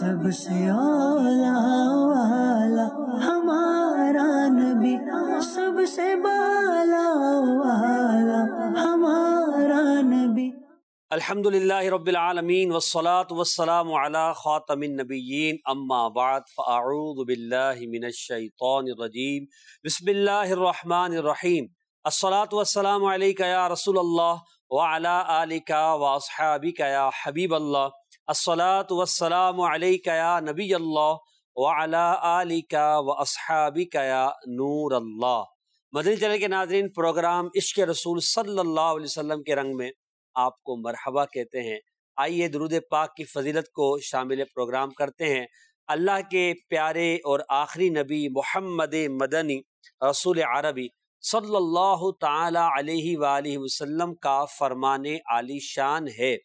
سب سے اولا والا ہمارا نبی، سب سے بالا والا ہمارا نبی۔ الحمدللہ رب العالمین والصلاة والسلام علی خاتم النبیین، اما بعد فاعوذ باللہ من الشیطان الرجیم، بسم اللہ الرحمن الرحیم۔ الصلاة والسلام علیک یا رسول اللہ وعلی آلک واصحابک یا حبیب اللہ۔ الصلاة والسلام علیک یا نبی اللہ وعلی آلک واصحابک یا نور اللہ۔ مدنی چینل کے ناظرین، پروگرام عشق رسول صلی اللہ علیہ وسلم کے رنگ میں آپ کو مرحبا کہتے ہیں۔ آئیے درود پاک کی فضیلت کو شامل پروگرام کرتے ہیں۔ اللہ کے پیارے اور آخری نبی محمد مدنی رسول عربی صلی اللہ تعالی علیہ وآلہ وسلم کا فرمان عالی شان ہے،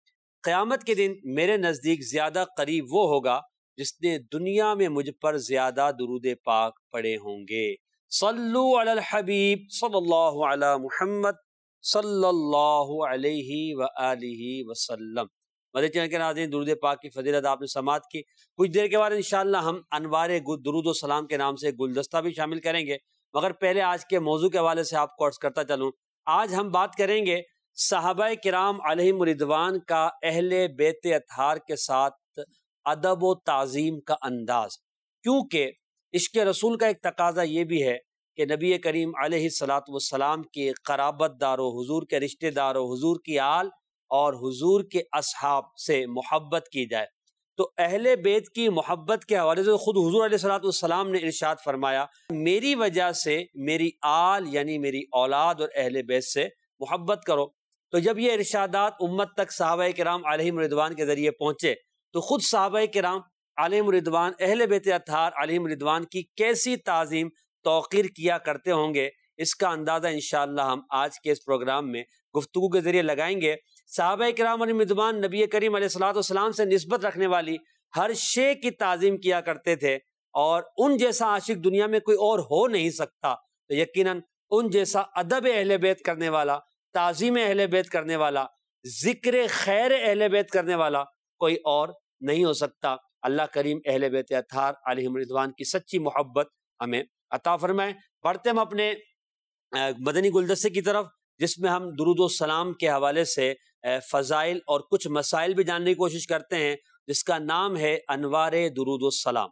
قیامت کے دن میرے نزدیک زیادہ قریب وہ ہوگا جس نے دنیا میں مجھ پر زیادہ درود پاک پڑھے ہوں گے۔ صلو علی الحبیب صلی اللہ علی محمد صلی اللہ علیہ وآلہ وسلم۔ مدنی چینل کے ناظرین، درود پاک کی فضیلت آپ نے سماعت کی۔ کچھ دیر کے بعد انشاءاللہ ہم انوار درود و سلام کے نام سے گلدستہ بھی شامل کریں گے، مگر پہلے آج کے موضوع کے حوالے سے آپ کو عرض کرتا چلوں۔ آج ہم بات کریں گے صحابہ کرام علیہم رضوان کا اہل بیت اطہار کے ساتھ ادب و تعظیم کا انداز، کیونکہ عشق رسول کا ایک تقاضا یہ بھی ہے کہ نبی کریم علیہ الصلاۃ والسلام کے قرابت داروں، حضور کے رشتہ داروں، حضور کی آل اور حضور کے اصحاب سے محبت کی جائے۔ تو اہل بیت کی محبت کے حوالے سے خود حضور علیہ الصلاۃ والسلام نے ارشاد فرمایا، میری وجہ سے میری آل یعنی میری اولاد اور اہل بیت سے محبت کرو۔ تو جب یہ ارشادات امت تک صحابہ کرام علیہم رضوان کے ذریعے پہنچے تو خود صحابہ کرام علیہم رضوان، اہل بیت اطہار علیہم رضوان کی کیسی تعظیم توقیر کیا کرتے ہوں گے، اس کا اندازہ انشاءاللہ ہم آج کے اس پروگرام میں گفتگو کے ذریعے لگائیں گے۔ صحابہ کرام علیہم رضوان نبی کریم علیہ الصلوۃ والسلام سے نسبت رکھنے والی ہر شے کی تعظیم کیا کرتے تھے، اور ان جیسا عاشق دنیا میں کوئی اور ہو نہیں سکتا۔ تو یقیناً ان جیسا ادب اہل بیت کرنے والا، تعظیم اہل بیت کرنے والا، ذکر خیر اہل بیت کرنے والا کوئی اور نہیں ہو سکتا۔ اللہ کریم اہل بیت اطہار علیہم رضوان کی سچی محبت ہمیں عطا فرمائے۔ بڑھتے ہم اپنے مدنی گلدستے کی طرف، جس میں ہم درود و سلام کے حوالے سے فضائل اور کچھ مسائل بھی جاننے کی کوشش کرتے ہیں، جس کا نام ہے انوار درود و سلام۔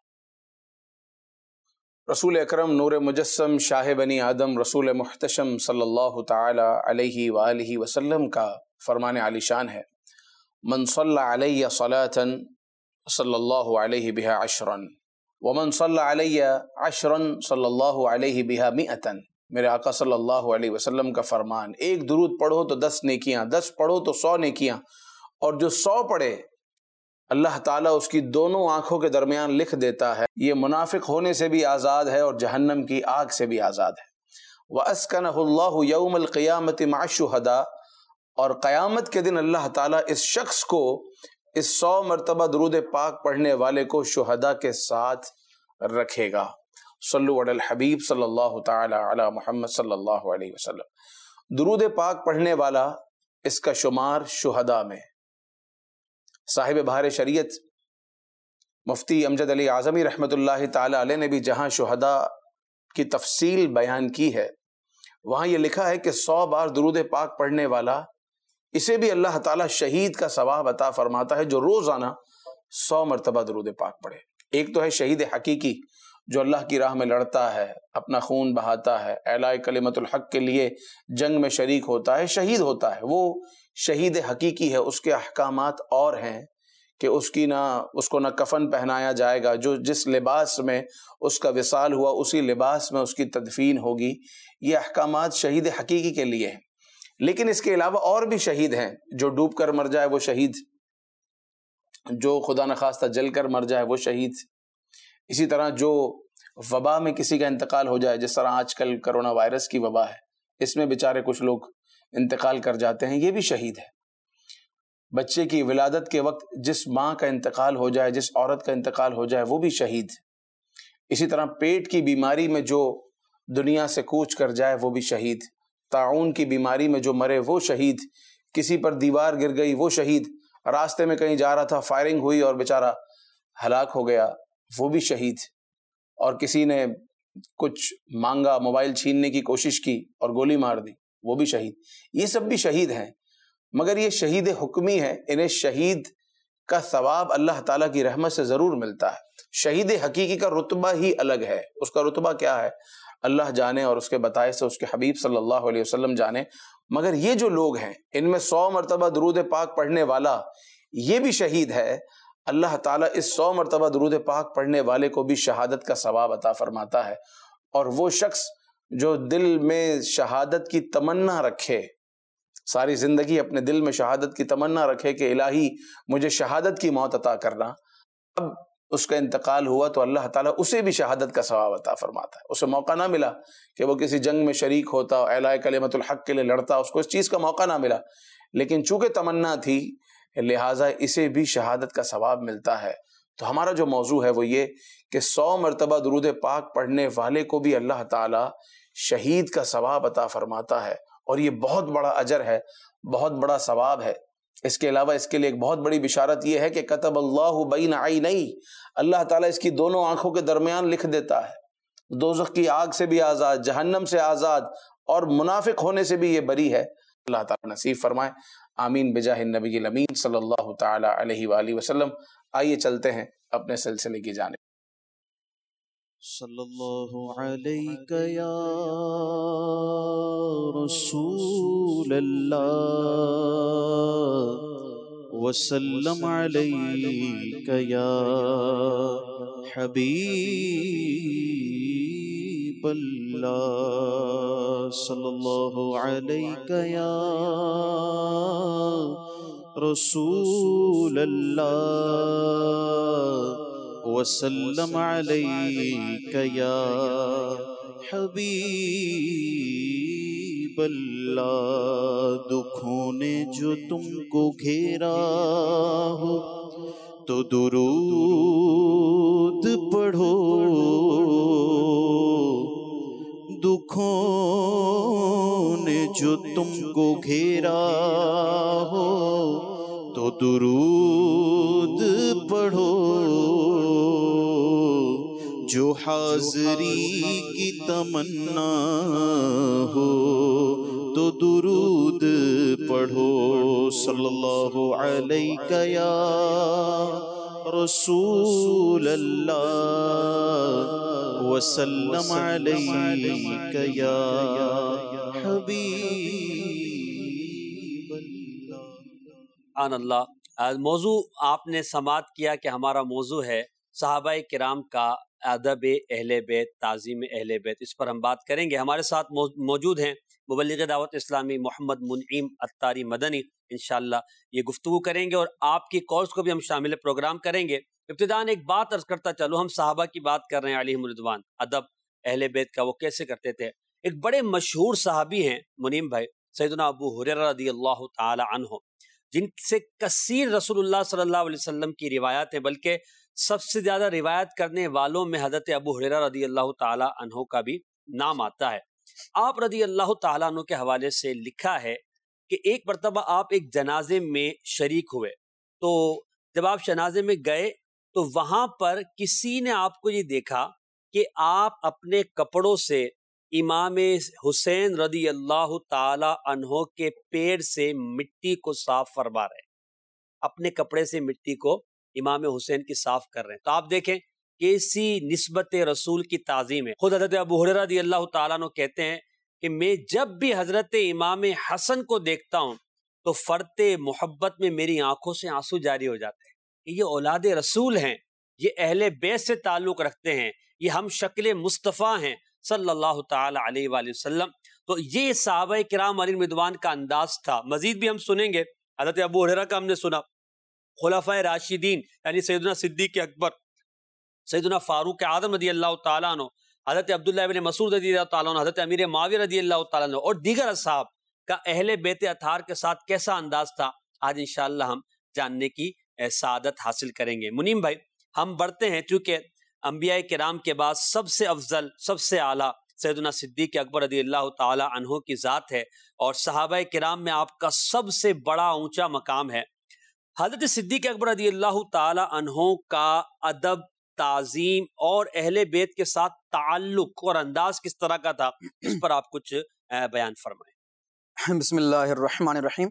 رسول اکرم نور مجسم شاہ بنی آدم رسول محتشم صلی اللہ تعالی علیہ وآلہ وسلم کا فرمان عالی شان ہے، من صلی علیہ صلاۃ صلی اللہ علیہ بہا عشرا ومن صلی علیہ عشرا صلی اللہ علیہ بہا مئتا۔ میرے آقا صلی اللہ علیہ وسلم کا فرمان، ایک درود پڑھو تو 10 نیکیاں، 10 پڑھو تو 100 نیکیاں، اور جو 100 پڑھے اللہ تعالیٰ اس کی دونوں آنکھوں کے درمیان لکھ دیتا ہے، یہ منافق ہونے سے بھی آزاد ہے اور جہنم کی آگ سے بھی آزاد ہے۔ وَأَسْكَنَهُ اللَّهُ يَوْمَ الْقِيَامَةِ مَعَ الشُّهَدَاءِ، اور قیامت کے دن اللہ تعالیٰ اس شخص کو، اس 100 مرتبہ درود پاک پڑھنے والے کو شہداء کے ساتھ رکھے گا۔ صلو علی الحبیب صلی اللہ تعالی علی محمد صلی اللہ علیہ وسلم۔ درود پاک پڑھنے والا اس کا شمار شہداء میں۔ صاحب بہار شریعت مفتی امجد علی اعظمی رحمۃ اللہ تعالی علیہ نے بھی جہاں شہداء کی تفصیل بیان کی ہے، وہاں یہ لکھا ہے کہ 100 بار درود پاک پڑھنے والا، اسے بھی اللہ تعالیٰ شہید کا ثواب عطا فرماتا ہے جو روزانہ 100 مرتبہ درود پاک پڑھے۔ ایک تو ہے شہید حقیقی، جو اللہ کی راہ میں لڑتا ہے، اپنا خون بہاتا ہے، اعلاء کلمت الحق کے لیے جنگ میں شریک ہوتا ہے، شہید ہوتا ہے، وہ شہید حقیقی ہے۔ اس کے احکامات اور ہیں کہ اس کو نہ کفن پہنایا جائے گا، جو جس لباس میں اس کا وصال ہوا اسی لباس میں اس کی تدفین ہوگی۔ یہ احکامات شہید حقیقی کے لیے ہیں۔ لیکن اس کے علاوہ اور بھی شہید ہیں، جو ڈوب کر مر جائے وہ شہید، جو خدا نخواستہ جل کر مر جائے وہ شہید، اسی طرح جو وبا میں کسی کا انتقال ہو جائے، جس طرح آج کل کرونا وائرس کی وبا ہے، اس میں بیچارے کچھ لوگ انتقال کر جاتے ہیں، یہ بھی شہید ہے۔ بچے کی ولادت کے وقت جس ماں کا انتقال ہو جائے، جس عورت کا انتقال ہو جائے، وہ بھی شہید۔ اسی طرح پیٹ کی بیماری میں جو دنیا سے کوچ کر جائے وہ بھی شہید، طاعون کی بیماری میں جو مرے وہ شہید، کسی پر دیوار گر گئی وہ شہید، راستے میں کہیں جا رہا تھا فائرنگ ہوئی اور بیچارہ ہلاک ہو گیا وہ بھی شہید، اور کسی نے کچھ مانگا، موبائل چھیننے کی کوشش کی اور گولی مار دی، وہ بھی شہید۔ یہ سب بھی شہید ہیں، مگر یہ شہید حکمی ہے، انہیں شہید کا ثواب اللہ تعالیٰ کی رحمت سے ضرور ملتا ہے۔ شہید حقیقی کا رتبہ ہی الگ ہے، اس کا رتبہ کیا ہے اللہ جانے اور اس کے بتائے سے اس کے حبیب صلی اللہ علیہ وسلم جانے۔ مگر یہ جو لوگ ہیں ان میں 100 مرتبہ درود پاک پڑھنے والا یہ بھی شہید ہے، اللہ تعالیٰ اس 100 مرتبہ درود پاک پڑھنے والے کو بھی شہادت کا ثواب عطا فرماتا ہے۔ اور وہ شخص جو دل میں شہادت کی تمنا رکھے، ساری زندگی اپنے دل میں شہادت کی تمنا رکھے کہ الہی مجھے شہادت کی موت عطا کرنا، اب اس کا انتقال ہوا تو اللہ تعالیٰ اسے بھی شہادت کا ثواب عطا فرماتا ہے۔ اسے موقع نہ ملا کہ وہ کسی جنگ میں شریک ہوتا، اعلاء کلمت الحق کے لیے لڑتا، اس کو اس چیز کا موقع نہ ملا، لیکن چونکہ تمنا تھی لہٰذا اسے بھی شہادت کا ثواب ملتا ہے۔ تو ہمارا جو موضوع ہے وہ یہ کہ 100 مرتبہ درود پاک پڑھنے والے کو بھی اللہ تعالیٰ شہید کا ثواب عطا فرماتا ہے، اور یہ بہت بڑا اجر ہے، بہت بڑا ثواب ہے۔ اس کے علاوہ اس کے لیے ایک بہت بڑی بشارت یہ ہے کہ کتب اللہ بین عینی، اللہ تعالیٰ اس کی دونوں آنکھوں کے درمیان لکھ دیتا ہے، دوزخ کی آگ سے بھی آزاد، جہنم سے آزاد، اور منافق ہونے سے بھی یہ بری ہے۔ اللہ تعالیٰ نصیب فرمائے، آمین بجاہ النبی الامین صلی اللہ تعالی علیہ وآلہ وسلم۔ آئیے چلتے ہیں اپنے سلسلے کی جانب۔ صلی اللہ علیک یا رسول اللہ وسلم علیک یا حبیب اللہ، صلی اللہ علیک یا رسول اللہ وسلم علیک یا حبیب اللہ۔ دکھوں نے جو تم کو گھیرا ہو تو درود پڑھو، دکھوں نے جو تم کو گھیرا ہو تو درود پڑھو، جو حاضری کی تمنا ہو تو درود پڑھو، صلی اللہ علیک یا رسول اللہ وسلم علیک یا حبیب اللہ۔ سبحان اللہ۔ موضوع آپ نے سماعت کیا کہ ہمارا موضوع ہے صحابہ کرام کا ادب اہل بیت، تعظیم اہل بیت، اس پر ہم بات کریں گے۔ ہمارے ساتھ موجود ہیں مبلغ دعوت اسلامی محمد منعیم اتاری مدنی، انشاءاللہ یہ گفتگو کریں گے اور آپ کی کالز کو بھی ہم شامل پروگرام کریں گے۔ ابتداً ایک بات عرض کرتا چلو، ہم صحابہ کی بات کر رہے ہیں علیہم رضوان، ادب اہل بیت کا وہ کیسے کرتے تھے۔ ایک بڑے مشہور صحابی ہیں منیم بھائی، سیدنا ابو ہریرہ رضی اللہ تعالی عنہ، جن سے کثیر رسول اللہ صلی اللہ علیہ وسلم کی روایات ہیں، بلکہ سب سے زیادہ روایت کرنے والوں میں حضرت ابو ہریرہ رضی اللہ تعالی عنہ کا بھی نام آتا ہے۔ آپ رضی اللہ تعالیٰ عنہ کے حوالے سے لکھا ہے کہ ایک مرتبہ آپ ایک جنازے میں شریک ہوئے، تو جب آپ جنازے میں گئے تو وہاں پر کسی نے آپ کو یہ دیکھا کہ آپ اپنے کپڑوں سے امام حسین رضی اللہ تعالی عنہ کے پیڑ سے مٹی کو صاف فرما رہے، اپنے کپڑے سے مٹی کو امام حسین کی صاف کر رہے ہیں۔ تو آپ دیکھیں کیسی نسبت رسول کی تعظیم ہے۔ خود حضرت ابو ہریرہ رضی اللہ تعالیٰ عنہ کہتے ہیں کہ میں جب بھی حضرت امام حسن کو دیکھتا ہوں تو فرط محبت میں میری آنکھوں سے آنسو جاری ہو جاتے ہیں کہ یہ اولاد رسول ہیں، یہ اہل بیت سے تعلق رکھتے ہیں، یہ ہم شکل مصطفیٰ ہیں صلی اللہ تعالی علیہ وآلہ وسلم۔ تو یہ صحابہ کرام علیہم رضوان کا انداز تھا۔ مزید بھی ہم سنیں گے، حضرت ابو ہریرہ کا ہم نے سنا، خلفائے راشدین یعنی سیدنا صدیق اکبر، سیدنا فاروق اعظم رضی اللہ تعالیٰ عنہ، حضرت عبداللہ بن مسعود رضی اللہ تعالیٰ عنہ، حضرت امیر معاویہ رضی اللہ تعالیٰ عنہ اور دیگر اصحاب کا اہل بیت اطہار کے ساتھ کیسا انداز تھا، آج انشاءاللہ ہم جاننے کی سعادت حاصل کریں گے۔ منیم بھائی ہم بڑھتے ہیں، چونکہ انبیاء کرام کے بعد سب سے افضل، سب سے اعلیٰ سیدنا صدیق اکبر رضی اللہ تعالیٰ عنہ کی ذات ہے، اور صحابہ کرام میں آپ کا سب سے بڑا اونچا مقام ہے۔ حضرت صدیق اکبر رضی اللہ تعالی عنہ کا ادب، تعظیم اور اہل بیت کے ساتھ تعلق اور انداز کس طرح کا تھا، اس پر آپ کچھ بیان فرمائیں۔ بسم اللہ الرحمن الرحیم۔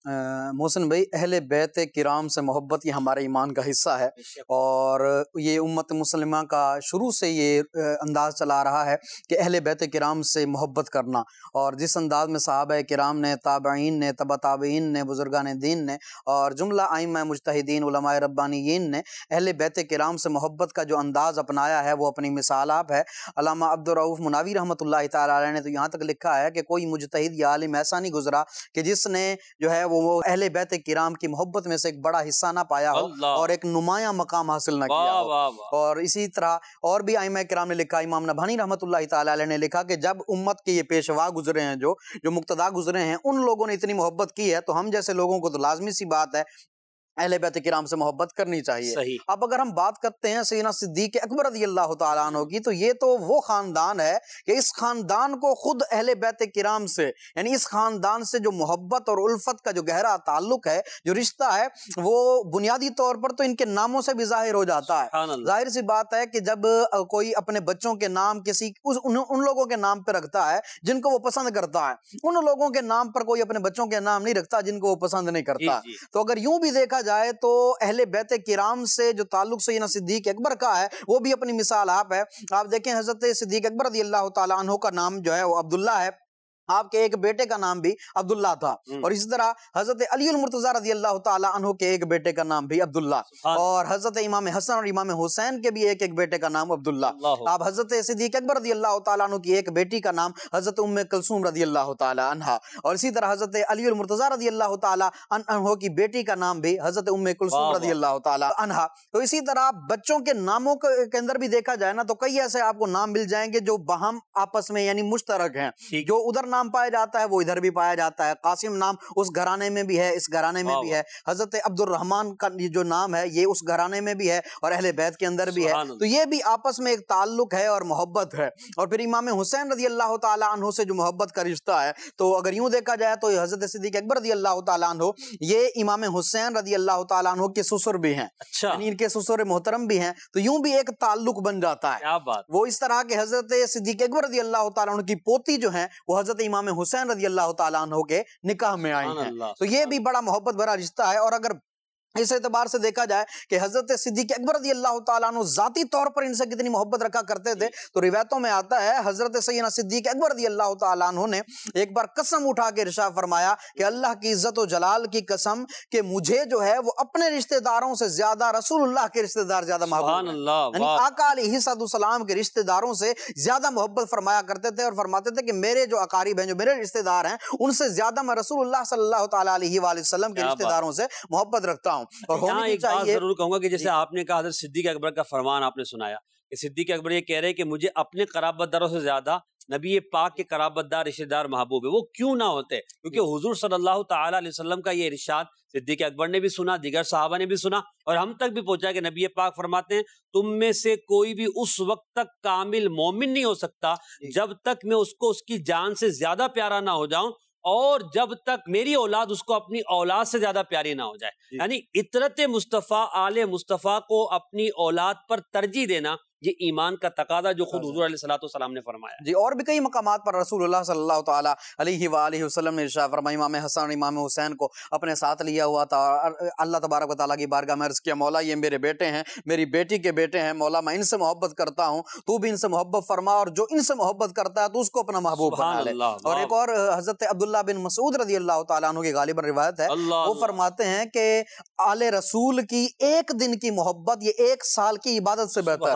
محسن بھائی، اہل بیت کرام سے محبت یہ ہمارے ایمان کا حصہ ہے، اور یہ امت مسلمہ کا شروع سے یہ انداز چلا رہا ہے کہ اہل بیت کرام سے محبت کرنا، اور جس انداز میں صحابہ کرام نے، تابعین نے، تبع تابعین نے، بزرگان دین نے اور جملہ ائمہ مجتہدین، علماء ربانیین نے اہل بیت کرام سے محبت کا جو انداز اپنایا ہے وہ اپنی مثال آپ ہے۔ علامہ عبدالرؤف مناوی رحمۃ اللہ تعالی علیہ نے تو یہاں تک لکھا ہے کہ کوئی مجتہد یا عالم ایسا نہیں گزرا کہ جس نے جو ہے وہ اہل بیت کرام کی محبت میں سے ایک بڑا حصہ نہ پایا ہو اور ایک نمایاں مقام حاصل نہ کیا ہو۔ اور اسی طرح اور بھی ائمہ کرام نے لکھا، امام نبہانی رحمۃ اللہ تعالی علیہ نے لکھا کہ جب امت کے یہ پیشوا گزرے ہیں، جو مقتدا گزرے ہیں، ان لوگوں نے اتنی محبت کی ہے تو ہم جیسے لوگوں کو تو لازمی سی بات ہے اہل بیت کرام سے محبت کرنی چاہیے۔ صحیح۔ اب اگر ہم بات کرتے ہیں سیدنا صدیق اکبر رضی اللہ تعالیٰ عنہ کی، تو یہ تو وہ خاندان ہے کہ اس خاندان کو خود اہل بیت کرام سے، یعنی اس خاندان سے جو محبت اور الفت کا جو گہرا تعلق ہے، جو رشتہ ہے، وہ بنیادی طور پر تو ان کے ناموں سے بھی ظاہر ہو جاتا ہے۔ ظاہر سی بات ہے کہ جب کوئی اپنے بچوں کے نام کسی ان لوگوں کے نام پہ رکھتا ہے جن کو وہ پسند کرتا ہے، ان لوگوں کے نام پر کوئی اپنے بچوں کے نام نہیں رکھتا جن کو وہ پسند نہیں کرتا۔ تو اگر یوں بھی دیکھا جائے تو اہل بیت کرام سے جو تعلق سیدنا صدیق اکبر کا ہے وہ بھی اپنی مثال آپ ہے۔ آپ دیکھیں حضرت صدیق اکبر رضی اللہ تعالیٰ عنہ کا نام جو ہے وہ عبداللہ ہے، آپ کے ایک بیٹے کا نام بھی عبداللہ تھا، اور اسی طرح حضرت علی المرتضیٰ رضی اللہ تعالیٰ عنہ کے ایک بیٹے کا نام بھی عبداللہ، اور حضرت امام حسن اور امام حسین کے بھی ایک بیٹے کا نام عبداللہ۔ آپ حضرت صدیق اکبر رضی اللہ تعالیٰ عنہ کی ایک بیٹی کا نام حضرت ام کلثوم رضی اللہ تعالیٰ عنہ، اور اسی طرح حضرت علی المرتضیٰ رضی اللہ تعالیٰ عنہ کی بیٹی کا نام بھی حضرت ام کلثوم رضی اللہ تعالیٰ عنہ۔ تو اسی طرح بچوں کے ناموں کے اندر بھی دیکھا جائے نا تو کئی ایسے آپ کو نام مل جائیں گے جو باہم آپس میں یعنی مشترک ہیں، جو ادھر نام پایا جاتا ہے وہ ادھر بھی پایا جاتا ہے۔ قاسم نام اس گھرانے میں بھی ہے، اس گھرانے میں بھی ہے۔ حضرت عبد الرحمن کا جو نام ہے یہ اس گھرانے میں بھی ہے اور اہل بیت کے اندر بھی ہے، تو یہ بھی آپس میں ایک تعلق ہے اور محبت ہے۔ اور پھر امام حسین رضی اللہ تعالیٰ عنہ سے جو محبت کا رشتہ ہے، تو اگر یوں دیکھا جائے تو حضرت صدیق اکبر رضی اللہ تعالیٰ عنہ یہ امام حسین رضی اللہ تعالیٰ عنہ کے سسر بھی ہیں، یعنی ان کے سسر محترم بھی ہیں، تو یوں بھی ایک تعلق بن جاتا ہے۔ وہ اس طرح کہ حضرت صدیق اکبر رضی اللہ تعالیٰ عنہ کی پوتی جو ہیں وہ حضرت امام حسین رضی اللہ تعالیٰ عنہ کے نکاح میں آئی ہیں، تو یہ بھی بڑا محبت بھرا رشتہ ہے۔ اور اگر اس اعتبار سے دیکھا جائے کہ حضرت صدیق اکبر رضی اللہ تعالیٰ عنہ ذاتی طور پر ان سے کتنی محبت رکھا کرتے تھے، تو روایتوں میں آتا ہے حضرت سیدنا صدیق اکبر رضی اللہ تعالیٰ عنہ نے ایک بار قسم اٹھا کے ارشاد فرمایا کہ اللہ کی عزت و جلال کی قسم کہ مجھے جو ہے وہ اپنے رشتہ داروں سے زیادہ رسول اللہ کے رشتہ دار زیادہ محبوب ہیں، یعنی آقا علیہ السلام کے رشتہ داروں سے زیادہ محبت فرمایا کرتے تھے، اور فرماتے تھے کہ میرے جو اقارب ہیں، جو میرے رشتہ دار ہیں، ان سے زیادہ میں رسول اللہ صلی اللہ تعالیٰ علیہ وآلہ وسلم کے رشتہ داروں سے محبت رکھتا ہوں۔ اور ایک بات ضرور کہوں گا کہ جیسے آپ نے کہا حضرت صدیق اکبر کا فرمان آپ نے سنایا کہ صدیق اکبر یہ کہہ رہے ہیں کہ مجھے اپنے قرابت داروں سے زیادہ نبی پاک کے قرابت دار رشتہ دار محبوب ہے۔ وہ کیوں نہ ہوتے؟ کیونکہ حضور صلی اللہ تعالی علیہ وسلم کا یہ ارشاد صدیق اکبر نے بھی سنا، دیگر صحابہ نے بھی سنا، اور ہم تک بھی پہنچا کہ نبی پاک فرماتے ہیں تم میں سے کوئی بھی اس وقت تک کامل مومن نہیں ہو سکتا جب تک میں اس کو اس کی جان سے زیادہ پیارا نہ ہو جاؤں، اور جب تک میری اولاد اس کو اپنی اولاد سے زیادہ پیاری نہ ہو جائے۔ یعنی اطرت مصطفیٰ، آل مصطفیٰ کو اپنی اولاد پر ترجیح دینا یہ ایمان کا تقاضا جو خود حضور علیہ الصلوۃ والسلام نے فرمایا جی۔ اور بھی کئی مقامات پر رسول اللہ صلی اللہ تعالیٰ علیہ وآلہ وسلم نے ارشاد فرمایا، امام حسن اور امام حسین کو اپنے ساتھ لیا ہوا تھا، اور اللہ تبارک و تعالیٰ کی بارگاہ میں عرض کیا، مولا یہ میرے بیٹے ہیں، میری بیٹی کے بیٹے ہیں، مولا میں ان سے محبت کرتا ہوں، تو بھی ان سے محبت فرما، اور جو ان سے محبت کرتا ہے تو اس کو اپنا محبوب بنا لے۔ اور ایک اور حضرت عبداللہ بن مسعود رضی اللہ تعالیٰ عنہ کی غالباً روایت ہے، وہ فرماتے ہیں کہ آل رسول کی ایک دن کی محبت یہ 1 سال کی عبادت سے بہتر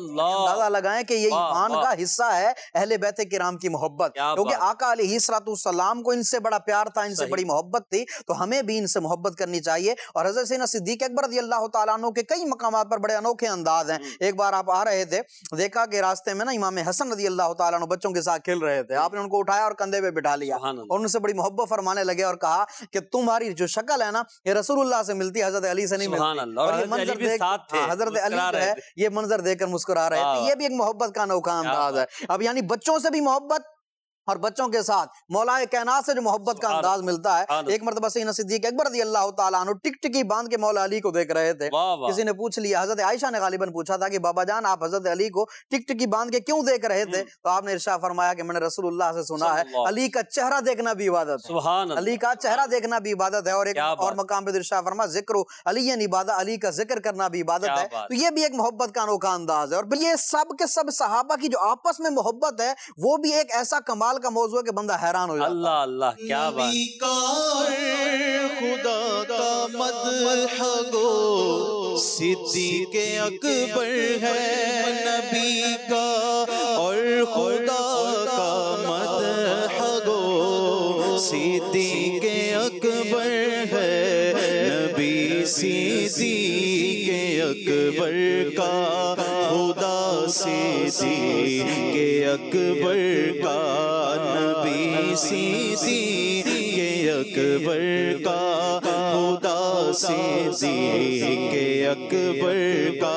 ہے۔ لگائیں کہ یہ ایمان کا حصہ ہے اہل بیت کرام کی محبت، کیونکہ آقا علیہ السلام کو ان سے بڑا پیار تھا، ان سے بڑی محبت تھی، تو ہمیں بھی ان سے محبت کرنی چاہیے۔ اور حضرت سیدنا صدیق اکبر رضی اللہ تعالیٰ عنہ کے کئی مقامات پر بڑے انوکھے انداز ہیں۔ ایک بار آپ آ رہے تھے، دیکھا کہ راستے میں نا امام حسن رضی اللہ تعالیٰ عنہ بچوں کے ساتھ کھیل رہے تھے، آپ نے ان کو اٹھایا اور کندھے پہ بٹھا لیا اور ان سے بڑی محبت فرمانے لگے اور کہا کہ تمہاری جو شکل ہے نا یہ رسول اللہ سے ملتی ہے، حضرت علی سے نہیں ملتی۔ اور یہ منظر دیکھ حضرت علی جو ہے یہ منظر دیکھ کر مسکرا رہے تھے، یہ بھی ایک محبت کا انوکھا انداز ہے۔ اب یعنی بچوں سے بھی محبت اور بچوں کے ساتھ مولا کائنات سے جو محبت کا انداز ملتا ہے. ایک مرتبہ سیدنا صدیق اکبر رضی اللہ تعالیٰ عنہ ٹک ٹکی باندھ کے مولا علی کو دیکھ رہے تھے. کسی نے پوچھ لیا, حضرت عائشہ نے غالباً پوچھا تھا کہ بابا جان آپ حضرت علی کو ٹک ٹکی باندھ کے کیوں دیکھ رہے تھے؟ تو آپ نے ارشاد فرمایا کہ میں نے رسول اللہ سے سنا ہے علی کا چہرہ دیکھنا بھی عبادت ہے, علی کا چہرہ دیکھنا بھی عبادت ہے. اور ایک اور مقام پہ ارشاد فرمایا ذکر علی عبادت, علی کا ذکر کرنا بھی عبادت ہے. تو یہ بھی ایک محبت کا انوکھا انداز ہے. اور یہ سب کے سب صحابہ کی جو آپس میں محبت ہے وہ بھی ایک ایسا کمال کا موضوع ہے کہ بندہ حیران ہو جاتا. اللہ اللہ کیا بات. خدا کا مدح گو صدیق اکبر ہے نبی کا, اور خدا کا مدح گو صدیق اکبر ہے نبی, صدیق اکبر کا خدا صدیق اکبر کا نبی, صدیق اکبر کا خدا صدیق اکبر کا.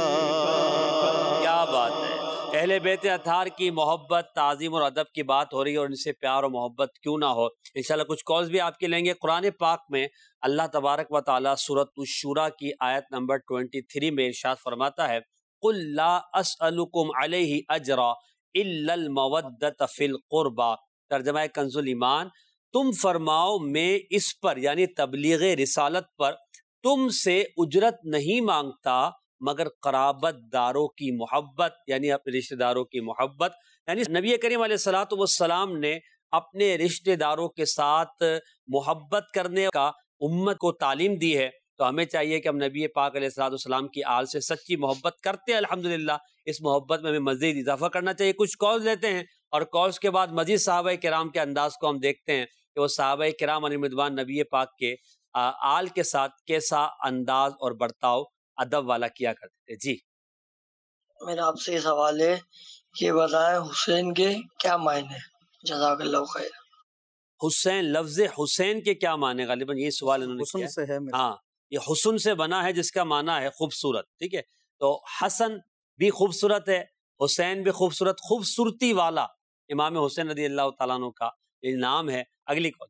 کیا بات ہے. اہل بیت اطہار کی محبت, تعظیم اور ادب کی بات ہو رہی ہے, اور ان سے پیار اور محبت کیوں نہ ہو. انشاءاللہ کچھ کالز بھی آپ کے لیں گے. قرآن پاک میں اللہ تبارک و تعالیٰ سورۃ الشورى کی آیت نمبر 23 میں ارشاد فرماتا ہے قُلْ لَا أَسْأَلُكُمْ عَلَيْهِ أَجْرًا إِلَّا الْمَوَدَّةَ فِي الْقُرْبَى. ترجمہ کنز ایمان, تم فرماؤ میں اس پر یعنی تبلیغ رسالت پر تم سے اجرت نہیں مانگتا مگر قرابت داروں کی محبت, یعنی اپنے رشتہ داروں کی محبت. یعنی نبی کریم علیہ الصلوۃ والسلام نے اپنے رشتہ داروں کے ساتھ محبت کرنے کا امت کو تعلیم دی ہے. تو ہمیں چاہیے کہ ہم نبی پاک علیہ الصلوۃ والسلام کی آل سے سچی محبت کرتے ہیں. الحمدللہ اس محبت میں ہمیں مزید اضافہ کرنا چاہیے. کچھ کالز لیتے ہیں اور کالز کے بعد مزید صحابہ کرام کے انداز کو ہم دیکھتے ہیں کہ وہ صحابہ کرام علیہ رضوان نبی پاک کے آل کے ساتھ کیسا انداز اور برتاؤ ادب والا کیا کرتے تھے. جی میرا آپ سے یہ سوال ہے کہ بتائیں حسین کے کیا معنی ہیں؟ جزاک اللہ خیر. حسین, لفظ حسین کے کیا معنی؟ غالباً یہ سوال انہوں نے کیا سے ہے. ہاں, یہ حسن سے بنا ہے جس کا معنی ہے خوبصورت. ٹھیک ہے, تو حسن بھی خوبصورت ہے, حسین بھی خوبصورت, خوبصورتی والا امام حسین رضی اللہ تعالیٰ عنہ کا یہ نام ہے. اگلی کال.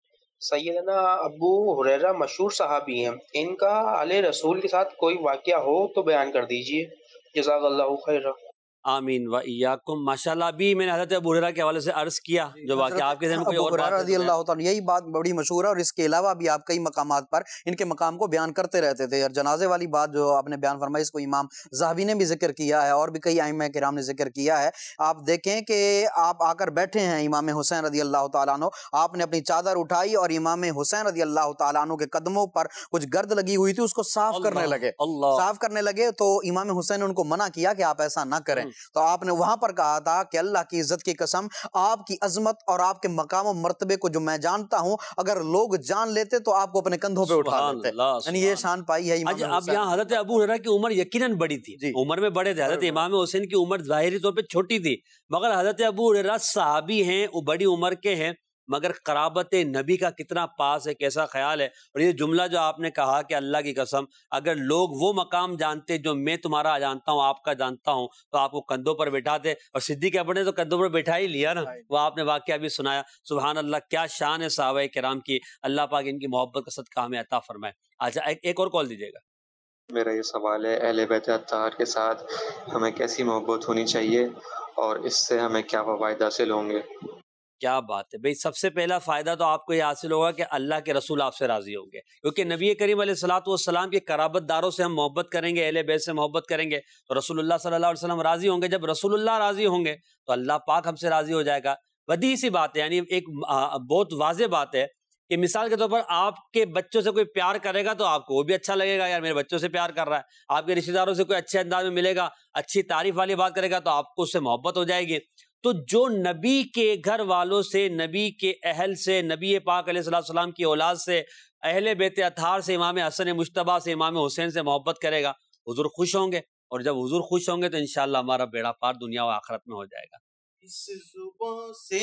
سیدنا ابو ہریرہ مشہور صحابی ہیں, ان کا آل رسول کے ساتھ کوئی واقعہ ہو تو بیان کر دیجئے. جزاک اللہ خیر. آمین و ایاکم. ماشاءاللہ ابھی میں نے حضرت ابو ہریرہ کے حوالے سے عرض کیا جو واقعہ آپ کے ذہن میں کوئی اور بات رضی اللہ تعالیٰ, یہی بات بڑی مشہور ہے. اور اس کے علاوہ بھی آپ کئی مقامات پر ان کے مقام کو بیان کرتے رہتے تھے. اور جنازے والی بات جو آپ نے بیان فرمائی اس کو امام ذہبی نے بھی ذکر کیا ہے اور بھی کئی ائمہ کرام نے ذکر کیا ہے. آپ دیکھیں کہ آپ آ کر بیٹھے ہیں امام حسین رضی اللہ تعالیٰ عنہ, آپ نے اپنی چادر اٹھائی اور امام حسین رضی اللہ تعالیٰ عنہ کے قدموں پر کچھ گرد لگی ہوئی تھی, اس کو صاف کرنے لگے. صاف کرنے لگے تو امام حسین نے ان کو منع کیا کہ آپ ایسا نہ کریں. تو آپ نے وہاں پر کہا تھا کہ اللہ کی عزت کی قسم, آپ کی عظمت اور آپ کے مقام و مرتبے کو جو میں جانتا ہوں, اگر لوگ جان لیتے تو آپ کو اپنے کندھوں پہ اٹھا لیتے. یعنی یہ شان پائی ہے امام حسین. اب یہاں حضرت ابو ہریرہ کی عمر یقیناً بڑی تھی, عمر میں بڑے تھے. حضرت امام حسین کی عمر ظاہری طور پہ چھوٹی تھی, مگر حضرت ابو ہریرہ صحابی ہیں, وہ بڑی عمر کے ہیں, مگر قرابت نبی کا کتنا پاس ہے, کیسا خیال ہے. اور یہ جملہ جو آپ نے کہا کہ اللہ کی قسم اگر لوگ وہ مقام جانتے جو میں تمہارا جانتا ہوں, آپ کا جانتا ہوں, تو آپ کو کندھوں پر بٹھاتے. اور صدیق اکبر نے تو کندھوں پر بٹھا ہی لیا نا, وہ آپ نے واقعہ بھی سنایا. سبحان اللہ, کیا شان ہے صحابہ کرام کی. اللہ پاک ان کی محبت کا صدقہ ہمیں عطا فرمائے. اچھا ایک اور کال دیجیے گا. میرا یہ سوال ہے اہل بیت اطہار کے ساتھ ہمیں کیسی محبت ہونی چاہیے اور اس سے ہمیں کیا فوائد حاصل ہوں گے؟ کیا بات ہے بھئی. سب سے پہلا فائدہ تو آپ کو یہ حاصل ہوگا کہ اللہ کے رسول آپ سے راضی ہوں گے, کیونکہ نبی کریم علیہ الصلوۃ والسلام کے قرابت داروں سے ہم محبت کریں گے, اہل بیت سے محبت کریں گے, تو رسول اللہ صلی اللہ علیہ وسلم راضی ہوں گے. جب رسول اللہ راضی ہوں گے تو اللہ پاک ہم سے راضی ہو جائے گا. بدیہی سی بات ہے, یعنی ایک بہت واضح بات ہے کہ مثال کے طور پر آپ کے بچوں سے کوئی پیار کرے گا تو آپ کو وہ بھی اچھا لگے گا, یار میرے بچوں سے پیار کر رہا ہے. آپ کے رشتہ داروں سے کوئی اچھے انداز میں ملے گا, اچھی تعریف والی بات کرے گا تو آپ کو اس سے محبت ہو جائے گی. تو جو نبی کے گھر والوں سے, نبی کے اہل سے, نبی پاک علیہ السلام کی اولاد سے, اہل بیت اطہار سے, امام حسن مجتبیٰ سے, امام حسین سے محبت کرے گا, حضور خوش ہوں گے. اور جب حضور خوش ہوں گے تو انشاءاللہ ہمارا بیڑا پار دنیا و آخرت میں ہو جائے گا. اس زبان سے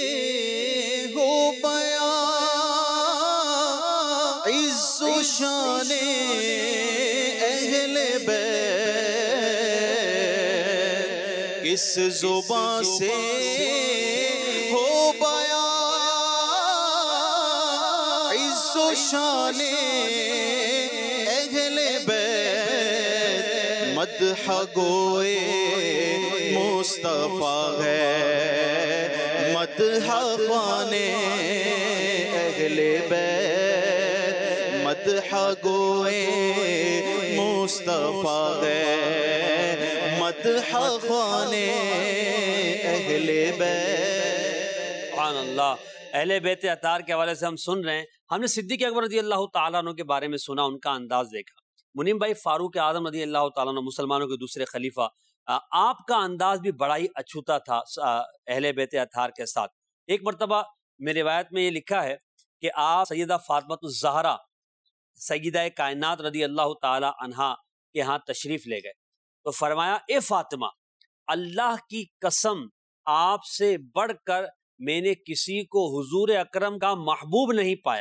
ہو بیان عز و شان اہل بیت, اس زبان سے ہو عز و شان اہل بیت مدح گوئے مصطفیٰ ہے، مدح خوان اہل بیت مدح گوئے مصطفیٰ ہے، مدح خوان اہل بیت۔ سبحان اللہ۔ اہل بیت اطہار کے حوالے سے ہم سن رہے ہیں، ہم نے صدیق اکبر رضی اللہ تعالیٰ عنہ کے بارے میں سنا، ان کا انداز دیکھا۔ منیم بھائی، فاروق اعظم رضی اللہ تعالیٰ عنہ مسلمانوں کے دوسرے خلیفہ، آپ کا انداز بھی بڑا ہی اچھوتا تھا اہل بیت اطہار کے ساتھ۔ ایک مرتبہ میں روایت میں یہ لکھا ہے کہ آپ سیدہ فاطمۃ الزہرا سیدہ کائنات رضی اللہ تعالیٰ عنہا کے ہاں تشریف لے گئے تو فرمایا، اے فاطمہ، اللہ کی قسم آپ سے بڑھ کر میں نے کسی کو حضور اکرم کا محبوب نہیں پایا،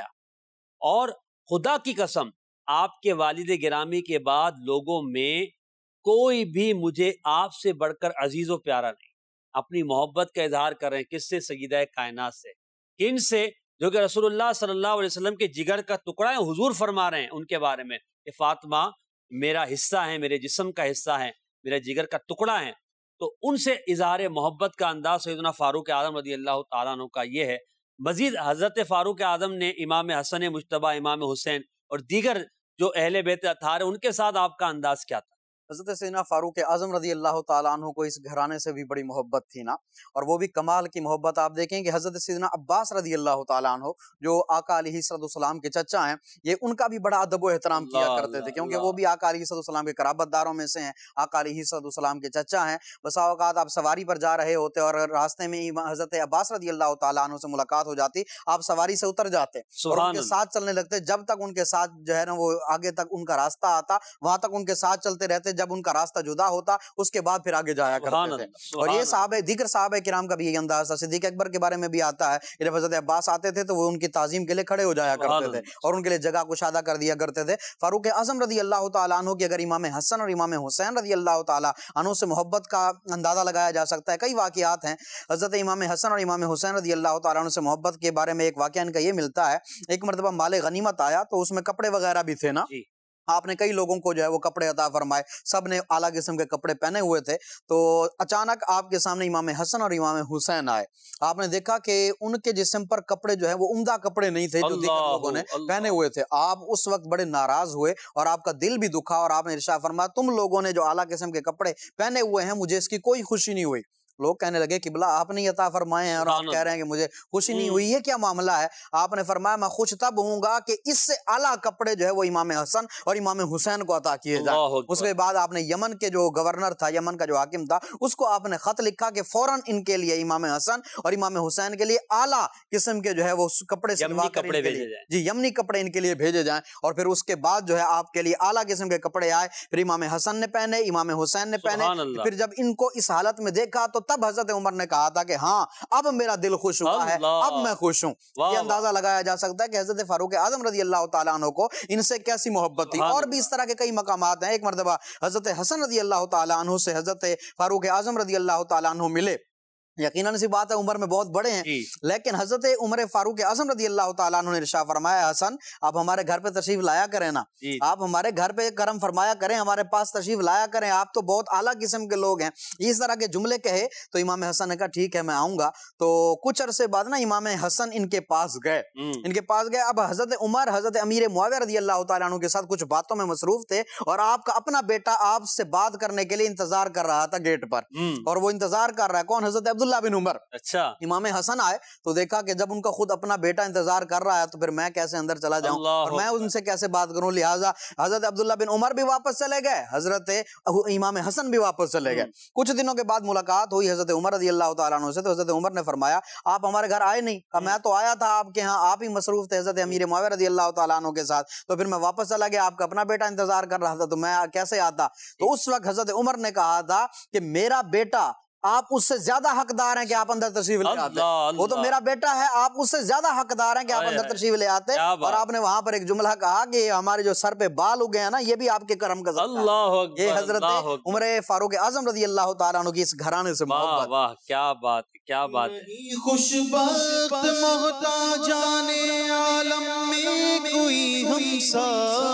اور خدا کی قسم آپ کے والد گرامی کے بعد لوگوں میں کوئی بھی مجھے آپ سے بڑھ کر عزیز و پیارا نہیں۔ اپنی محبت کا اظہار کر رہے ہیں، کس سے؟ سیدہ کائنات سے۔ کن سے؟ جو کہ رسول اللہ صلی اللہ علیہ وسلم کے جگر کا ٹکڑا ہے۔ حضور فرما رہے ہیں ان کے بارے میں کہ فاطمہ میرا حصہ ہے، میرے جسم کا حصہ ہے، میرے جگر کا ٹکڑا ہے۔ تو ان سے اظہار محبت کا انداز سیدنا فاروق اعظم رضی اللہ تعالیٰ عنہ کا یہ ہے۔ مزید حضرت فاروق اعظم نے امام حسن مجتبیٰ، امام حسین اور دیگر جو اہل بیت اطہار ہیں ان کے ساتھ آپ کا انداز کیا تھا؟ حضرت سیدنا فاروق اعظم رضی اللہ تعالیٰ عنہ کو اس گھرانے سے بھی بڑی محبت تھی نا، اور وہ بھی کمال کی محبت۔ آپ دیکھیں کہ حضرت سیدنا عباس رضی اللہ تعالیٰ عنہ جو آقا علیہ السلام کے چچا ہیں، یہ ان کا بھی بڑا ادب و احترام کیا کرتے تھے، کیونکہ وہ بھی آقا علیہ السلام کے قرابت داروں میں سے ہیں، آقا علیہ السلام کے چچا ہیں۔ بسا اوقات آپ سواری پر جا رہے ہوتے اور راستے میں حضرت عباس رضی اللہ تعالیٰ عنہ سے ملاقات ہو جاتی، آپ سواری سے اتر جاتے اور ان کے ساتھ چلنے لگتے، جب تک ان کے ساتھ جو ہے نا وہ آگے تک ان کا راستہ آتا وہاں تک ان کے ساتھ چلتے رہتے، جب ان کا راستہ جدا ہوتا اس کے بعد پھر آگے جایا کرتے تھے۔ اور یہ صحابہ، دیگر صحابہ کرام کا بھی یہ انداز تھا۔ صدیق اکبر کے بارے میں بھی آتا ہے، جب حضرت عباس آتے تھے تو وہ ان کی تعظیم کے لیے کھڑے ہو جایا کرتے تھے اور ان کے لیے جگہ کشادہ کر دیا کرتے تھے۔ فاروق اعظم رضی اللہ تعالیٰ عنہ کی اگر امام حسن اور امام حسین رضی اللہ تعالیٰ عنہ سے محبت کا اندازہ لگایا جا سکتا ہے۔ کئی واقعات ہیں حضرت امام حسن اور امام حسین رضی اللہ تعالیٰ عنہ سے محبت کے بارے میں۔ ایک واقعہ ان کا یہ ملتا ہے، ایک مرتبہ مال غنیمت آیا تو اس میں کپڑے وغیرہ بھی تھے نا، آپ نے کئی لوگوں کو جو ہے وہ کپڑے عطا فرمائے، سب نے اعلیٰ قسم کے کپڑے پہنے ہوئے تھے۔ تو اچانک آپ کے سامنے امام حسن اور امام حسین آئے، آپ نے دیکھا کہ ان کے جسم پر کپڑے جو ہے وہ عمدہ کپڑے نہیں تھے جو دیگر لوگوں نے پہنے ہوئے تھے۔ آپ اس وقت بڑے ناراض ہوئے اور آپ کا دل بھی دکھا اور آپ نے ارشاد فرمایا، تم لوگوں نے جو اعلیٰ قسم کے کپڑے پہنے ہوئے ہیں مجھے اس کی کوئی خوشی نہیں ہوئی۔ لوگ کہنے لگے قبلہ آپ نے عطا فرمائے ہیں اور آپ کہہ رہے ہیں کہ مجھے خوشی نہیں ہوئی، یہ کیا معاملہ ہے؟ آپ نے فرمایا میں خوش تب ہوں گا کہ اس سے اعلیٰ کپڑے جو ہے وہ امام حسن اور امام حسین کو عطا کیے جائیں۔ اس کے بعد آپ نے یمن کے جو گورنر تھا، یمن کا جو حاکم تھا، اس کو آپ نے خط لکھا کہ فوراً ان کے لیے، امام حسن اور امام حسین کے لیے اعلیٰ قسم کے جو ہے وہ کپڑے سلوا کر یمنی کپڑے ان کے لیے بھیجے جائیں۔ اور پھر اس کے بعد جو ہے آپ کے لیے اعلیٰ قسم کے کپڑے آئے، پھر امام حسن نے پہنے، امام حسین نے پہنے۔ پھر جب ان کو اس حالت میں دیکھا تو تب حضرت عمر نے کہا تھا کہ ہاں اب میرا دل خوش ہوا ہے، اب میں خوش ہوں۔ یہ اندازہ لگایا جا سکتا ہے کہ حضرت فاروق اعظم رضی اللہ تعالیٰ عنہ کو ان سے کیسی محبت تھی۔ اور بھی اس طرح کے کئی مقامات ہیں۔ ایک مرتبہ حضرت حسن رضی اللہ تعالیٰ عنہ سے حضرت فاروق اعظم رضی اللہ تعالیٰ عنہ ملے۔ یقیناً سی بات ہے عمر میں بہت بڑے ہیں، لیکن حضرت عمر فاروق اعظم رضی اللہ تعالیٰ عنہ نے ارشاد فرمایا، حسن آپ ہمارے گھر پہ تشریف لایا کریں نا، آپ ہمارے گھر پہ کرم فرمایا کریں، ہمارے پاس تشریف لایا کریں، آپ تو بہت اعلیٰ قسم کے لوگ ہیں۔ اس طرح کے جملے کہے تو امام حسن نے کہا ٹھیک ہے میں آؤں گا۔ تو کچھ عرصے بعد نا امام حسن ان کے پاس گئے، اب حضرت عمر حضرت امیر معاویہ رضی اللہ تعالیٰ عنہ کے ساتھ کچھ باتوں میں مصروف تھے اور آپ کا اپنا بیٹا آپ سے بات کرنے کے لیے انتظار کر رہا تھا گیٹ پر، اور وہ انتظار کر رہا ہے کون؟ حضرت عبداللہ بن عمر۔ اچھا، امام حسن آئے تو دیکھا کہ جب ان کا خود اپنا بیٹا انتظار کر رہا ہے تو پھر میں کیسے اندر چلا جاؤں اور میں ان سے کیسے بات کروں، لہٰذا حضرت عبداللہ بن عمر بھی واپس چلے گئے، حضرت امام حسن بھی واپس چلے گئے۔ کچھ دنوں کے بعد ملاقات ہوئی حضرت عمر رضی اللہ تعالیٰ عنہ سے، تو حضرت عمر نے فرمایا آپ ہمارے گھر آئے نہیں؟ کہا میں تو آیا تھا آپ کے ہاں، آپ ہی مصروف تھے حضرت امیر معاویہ رضی اللہ تعالیٰ عنہ کے ساتھ، تو پھر میں واپس چلا گیا، آپ کا اپنا بیٹا انتظار کر رہا تھا تو میں کیسے آتا؟ تو اس وقت حضرت عمر نے کہا تھا کہ میرا بیٹا آپ اس سے زیادہ حقدار ہیں کہ آپ اندر تشریف لے آتے ہیں. وہ تو میرا بیٹا ہے, آپ اس سے زیادہ حقدار ہیں کہ آپ اندر تشریف لے آتے. اور آپ نے وہاں پر ایک جملہ کہا کہ ہمارے جو سر پہ بال اگے ہیں نا, یہ بھی آپ کے کرم کا صدقہ ہے. یہ حضرت عمر فاروق اعظم رضی اللہ تعالیٰ عنہ کی اس گھرانے سے محبت. واہ, کیا بات, کیا بات. خوش بخت محتاجان عالم میں کوئی ہمسا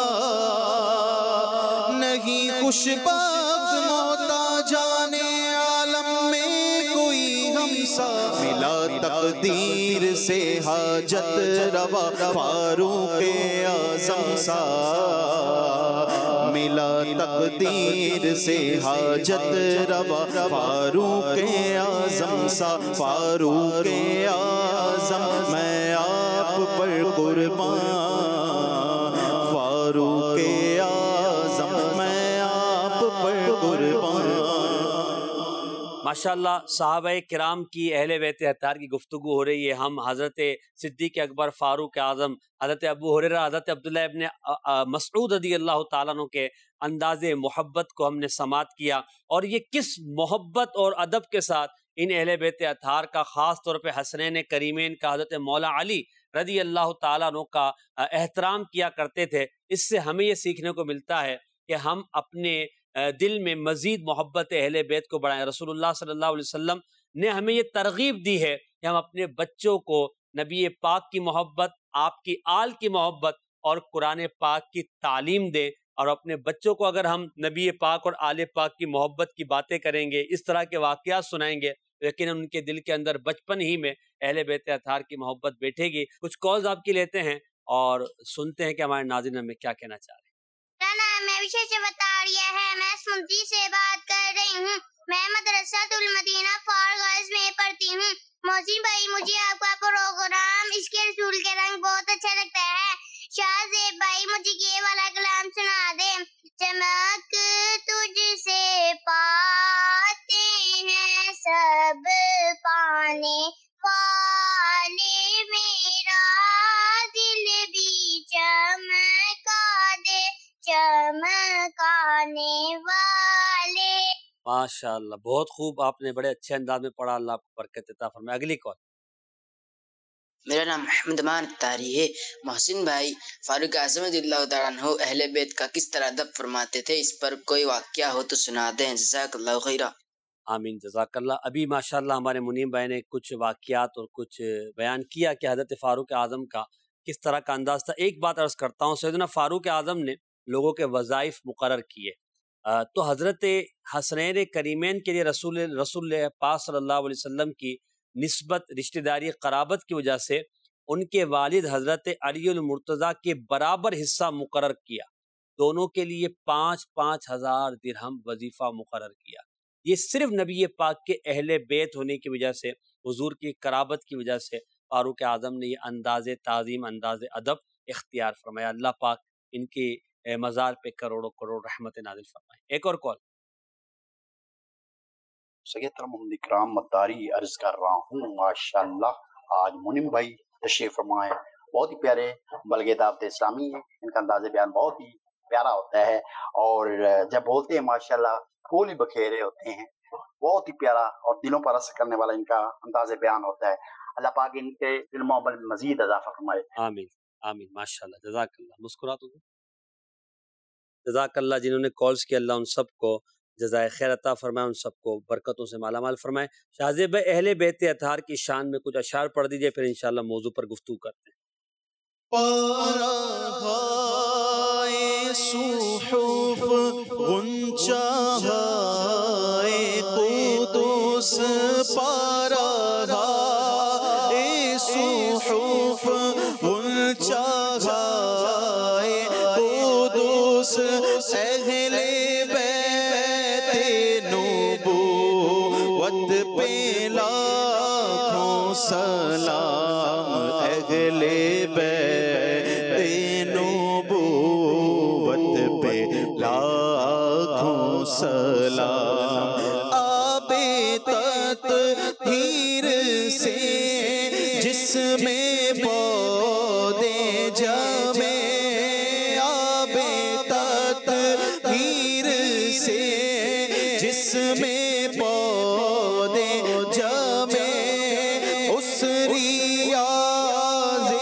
نہیں, خوش بخت محتاجان عالم میں کوئی ہمسا ملا تقدیر سے حاجت روا فاروق اعظم سا, ملا تقدیر سے حاجت روا فاروق اعظم سا. فاروق اعظم میں آپ پر قربان, فاروق اعظم میں آپ پر قربان. ماشاءاللہ صحابہ کرام کی اہل بیت اطہار کی گفتگو ہو رہی ہے. ہم حضرت صدیق اکبر, فاروق اعظم, حضرت ابو ہریرہ, حضرت عبداللہ ابن مسعود رضی اللہ تعالیٰ عنہ کے انداز محبت کو ہم نے سماعت کیا, اور یہ کس محبت اور ادب کے ساتھ ان اہل بیت اطہار کا, خاص طور پہ حسنین کریمین کا, حضرت مولا علی رضی اللہ تعالیٰ عنہ کا احترام کیا کرتے تھے. اس سے ہمیں یہ سیکھنے کو ملتا ہے کہ ہم اپنے دل میں مزید محبت اہل بیت کو بڑھائیں. رسول اللہ صلی اللہ علیہ وسلم نے ہمیں یہ ترغیب دی ہے کہ ہم اپنے بچوں کو نبی پاک کی محبت, آپ کی آل کی محبت اور قرآن پاک کی تعلیم دیں. اور اپنے بچوں کو اگر ہم نبی پاک اور آل پاک کی محبت کی باتیں کریں گے, اس طرح کے واقعات سنائیں گے, لیکن ان کے دل کے اندر بچپن ہی میں اہل بیت اطہار کی محبت بیٹھے گی. کچھ کالز آپ کی لیتے ہیں اور سنتے ہیں کہ ہمارے ناظرین ہمیں کیا کہنا چاہ رہے ہیں. میں سمجھی سے بات کر رہی ہوں. میں مدرسہ المدینہ فارغ میں پڑھتی ہوں. محسن بھائی, مجھے آپ کا پروگرام اس کے رسول کے رنگ بہت اچھا لگتا ہے. شاہ زیب بھائی, مجھے یہ والا کلام سنا دے. چمک تجھ سے پاتے ہیں سب پانے والے, میرا دل بھی چمکا دے چمکانے والے. ماشاءاللہ, بہت خوب, آپ نے بڑے اچھے انداز میں پڑھا. اللہ آپ کو برکت عطا فرمائے. اگلی کال. میرا نام محمد امان تاری ہے. محسن بھائی, فاروق اعظم رضی اللہ تعالیٰ عنہ اہل بیت کا کس طرح ادب فرماتے تھے, اس پر کوئی واقعہ ہو تو سنا دیں. جزاک اللہ خیرہ. آمین, جزاک اللہ. ابھی ماشاءاللہ ہمارے منیم بھائی نے کچھ واقعات اور کچھ بیان کیا کہ حضرت فاروق اعظم کا کس طرح کا انداز تھا. ایک بات عرض کرتا ہوں, سیدنا فاروق اعظم نے لوگوں کے وظائف مقرر کیے, تو حضرت حسنین کریمین کے لیے رسول پاک صلی اللہ علیہ وسلم کی نسبت, رشتہ داری, قرابت کی وجہ سے ان کے والد حضرت علی المرتضیٰ کے برابر حصہ مقرر کیا. دونوں کے لیے 5,000 درہم وظیفہ مقرر کیا. یہ صرف نبی پاک کے اہل بیت ہونے کی وجہ سے, حضور کی قرابت کی وجہ سے فاروق اعظم نے یہ انداز تعظیم, انداز ادب اختیار فرمایا. اللہ پاک ان کی مزار پہ کروڑوں کروڑ رحمت نازل فرمائے. ایک اور کال. سید محمد اکرام مداری عرض کر رہا ہوں. ماشاءاللہ آج منیم بھائی تشریف فرمائے, بہت ہی پیارے بلغ دعوت اسلامی ہے. ان کا انداز بیان بہت ہی پیارا ہوتا ہے, اور جب بولتے ہیں ماشاءاللہ پھول ہی بکھیرے ہوتے ہیں. بہت ہی پیارا اور دلوں پر اثر کرنے والا ان کا انداز بیان ہوتا ہے. اللہ پاک ان کے علم و عمل میں مزید اضافہ فرمائے. آمین آمین. ماشاءاللہ, جزاک اللہ. مسکرات ہو, جزاک اللہ. جنہوں نے کالز کیا, اللہ ان سب کو جزائے خیر عطا فرمائے, ان سب کو برکتوں سے مالا مال فرمائے. شاہزیب بھائی, اہل بیت اطہار کی شان میں کچھ اشعار پڑھ دیجئے, پھر انشاءاللہ موضوع پر گفتگو کرتے ہیں. صحف غنچہ قدوس پارا صحف غنچہ قدوس اہل بیت نبوت پہ لاکھوں سلام. اہل بیت نبوت پہ لاکھوں سلام. آب تطہیر سے جس میں پودے جمے, آب تطہیر سے جس میں پودے پودے جمے اس ریاض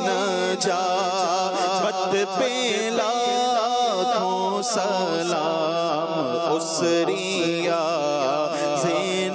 نجات پہ لاکھوں سلام، اس ریاض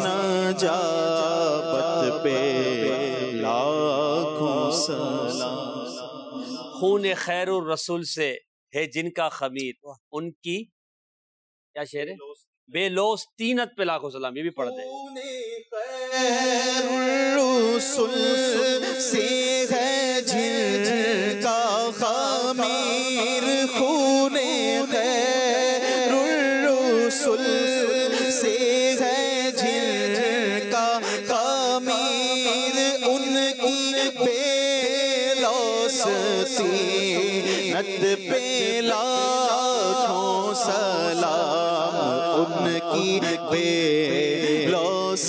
نجات پہ لاکھوں سلام۔ خون خیر الرسول سے ہے جن کا خمیر، ان کی کیا شعر ہے؟ بے لوث طینت پہ لاکھوں سلام، یہ بھی پڑھ دیں۔ خون خیر الرسول سے ہے جن کا خمیر، خون خیر الرسول سے ہے جن کا خمیر، ان کی بے لوث طینت پہ لاکھوں سلام، ان کی بے لوث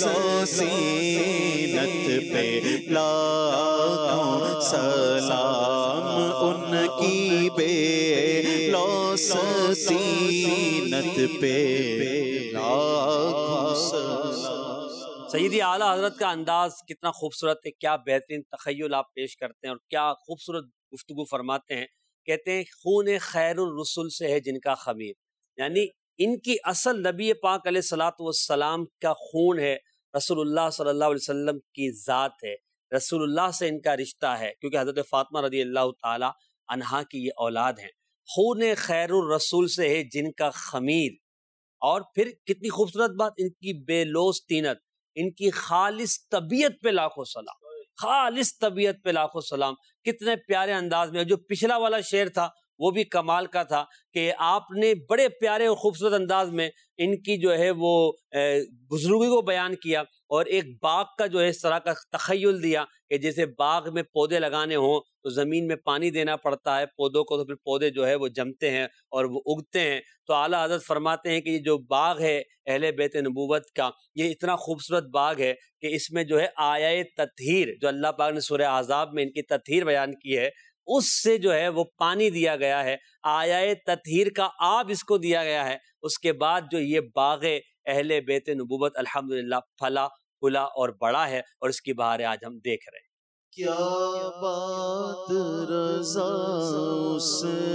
طینت پہ لاکھوں سلام، ان کی بے لوث طینت پہ لاکھوں سلام۔ سیدی اعلیٰ حضرت کا انداز کتنا خوبصورت ہے، کیا بہترین تخیل آپ پیش کرتے ہیں اور کیا خوبصورت گفتگو فرماتے ہیں۔ کہتے ہیں خون خیر الرسول سے ہے جن کا خمیر، یعنی ان کی اصل نبی پاک علیہ الصلوۃ والسلام کا خون ہے، رسول اللہ صلی اللہ علیہ وسلم کی ذات ہے، رسول اللہ سے ان کا رشتہ ہے، کیونکہ حضرت فاطمہ رضی اللہ تعالی عنہا کی یہ اولاد ہیں۔ خون خیر الرسول سے ہے جن کا خمیر، اور پھر کتنی خوبصورت بات، ان کی بے لوث طینت، ان کی خالص طبیعت پہ لاکھوں سلام، خالص طبیعت پہ لاکھوں سلام۔ کتنے پیارے انداز میں، جو پچھلا والا شعر تھا وہ بھی کمال کا تھا کہ آپ نے بڑے پیارے اور خوبصورت انداز میں ان کی جو ہے وہ بزرگی کو بیان کیا، اور ایک باغ کا جو ہے اس طرح کا تخیل دیا کہ جیسے باغ میں پودے لگانے ہوں تو زمین میں پانی دینا پڑتا ہے پودوں کو، تو پھر پودے جو ہے وہ جمتے ہیں اور وہ اگتے ہیں۔ تو اعلیٰ حضرت فرماتے ہیں کہ یہ جو باغ ہے اہل بیت نبوت کا، یہ اتنا خوبصورت باغ ہے کہ اس میں جو ہے آیہ تطہیر، جو اللہ پاک نے سورہ احزاب میں ان کی تطہیر بیان کی ہے، اس سے جو ہے وہ پانی دیا گیا ہے، آیہ تطہیر کا آب اس کو دیا گیا ہے۔ اس کے بعد جو یہ باغ اہل بیت نبوت الحمدللہ پھلا پھلا اور بڑا ہے، اور اس کی بہاریں آج ہم دیکھ رہے ہیں۔ کیا بات رضا اس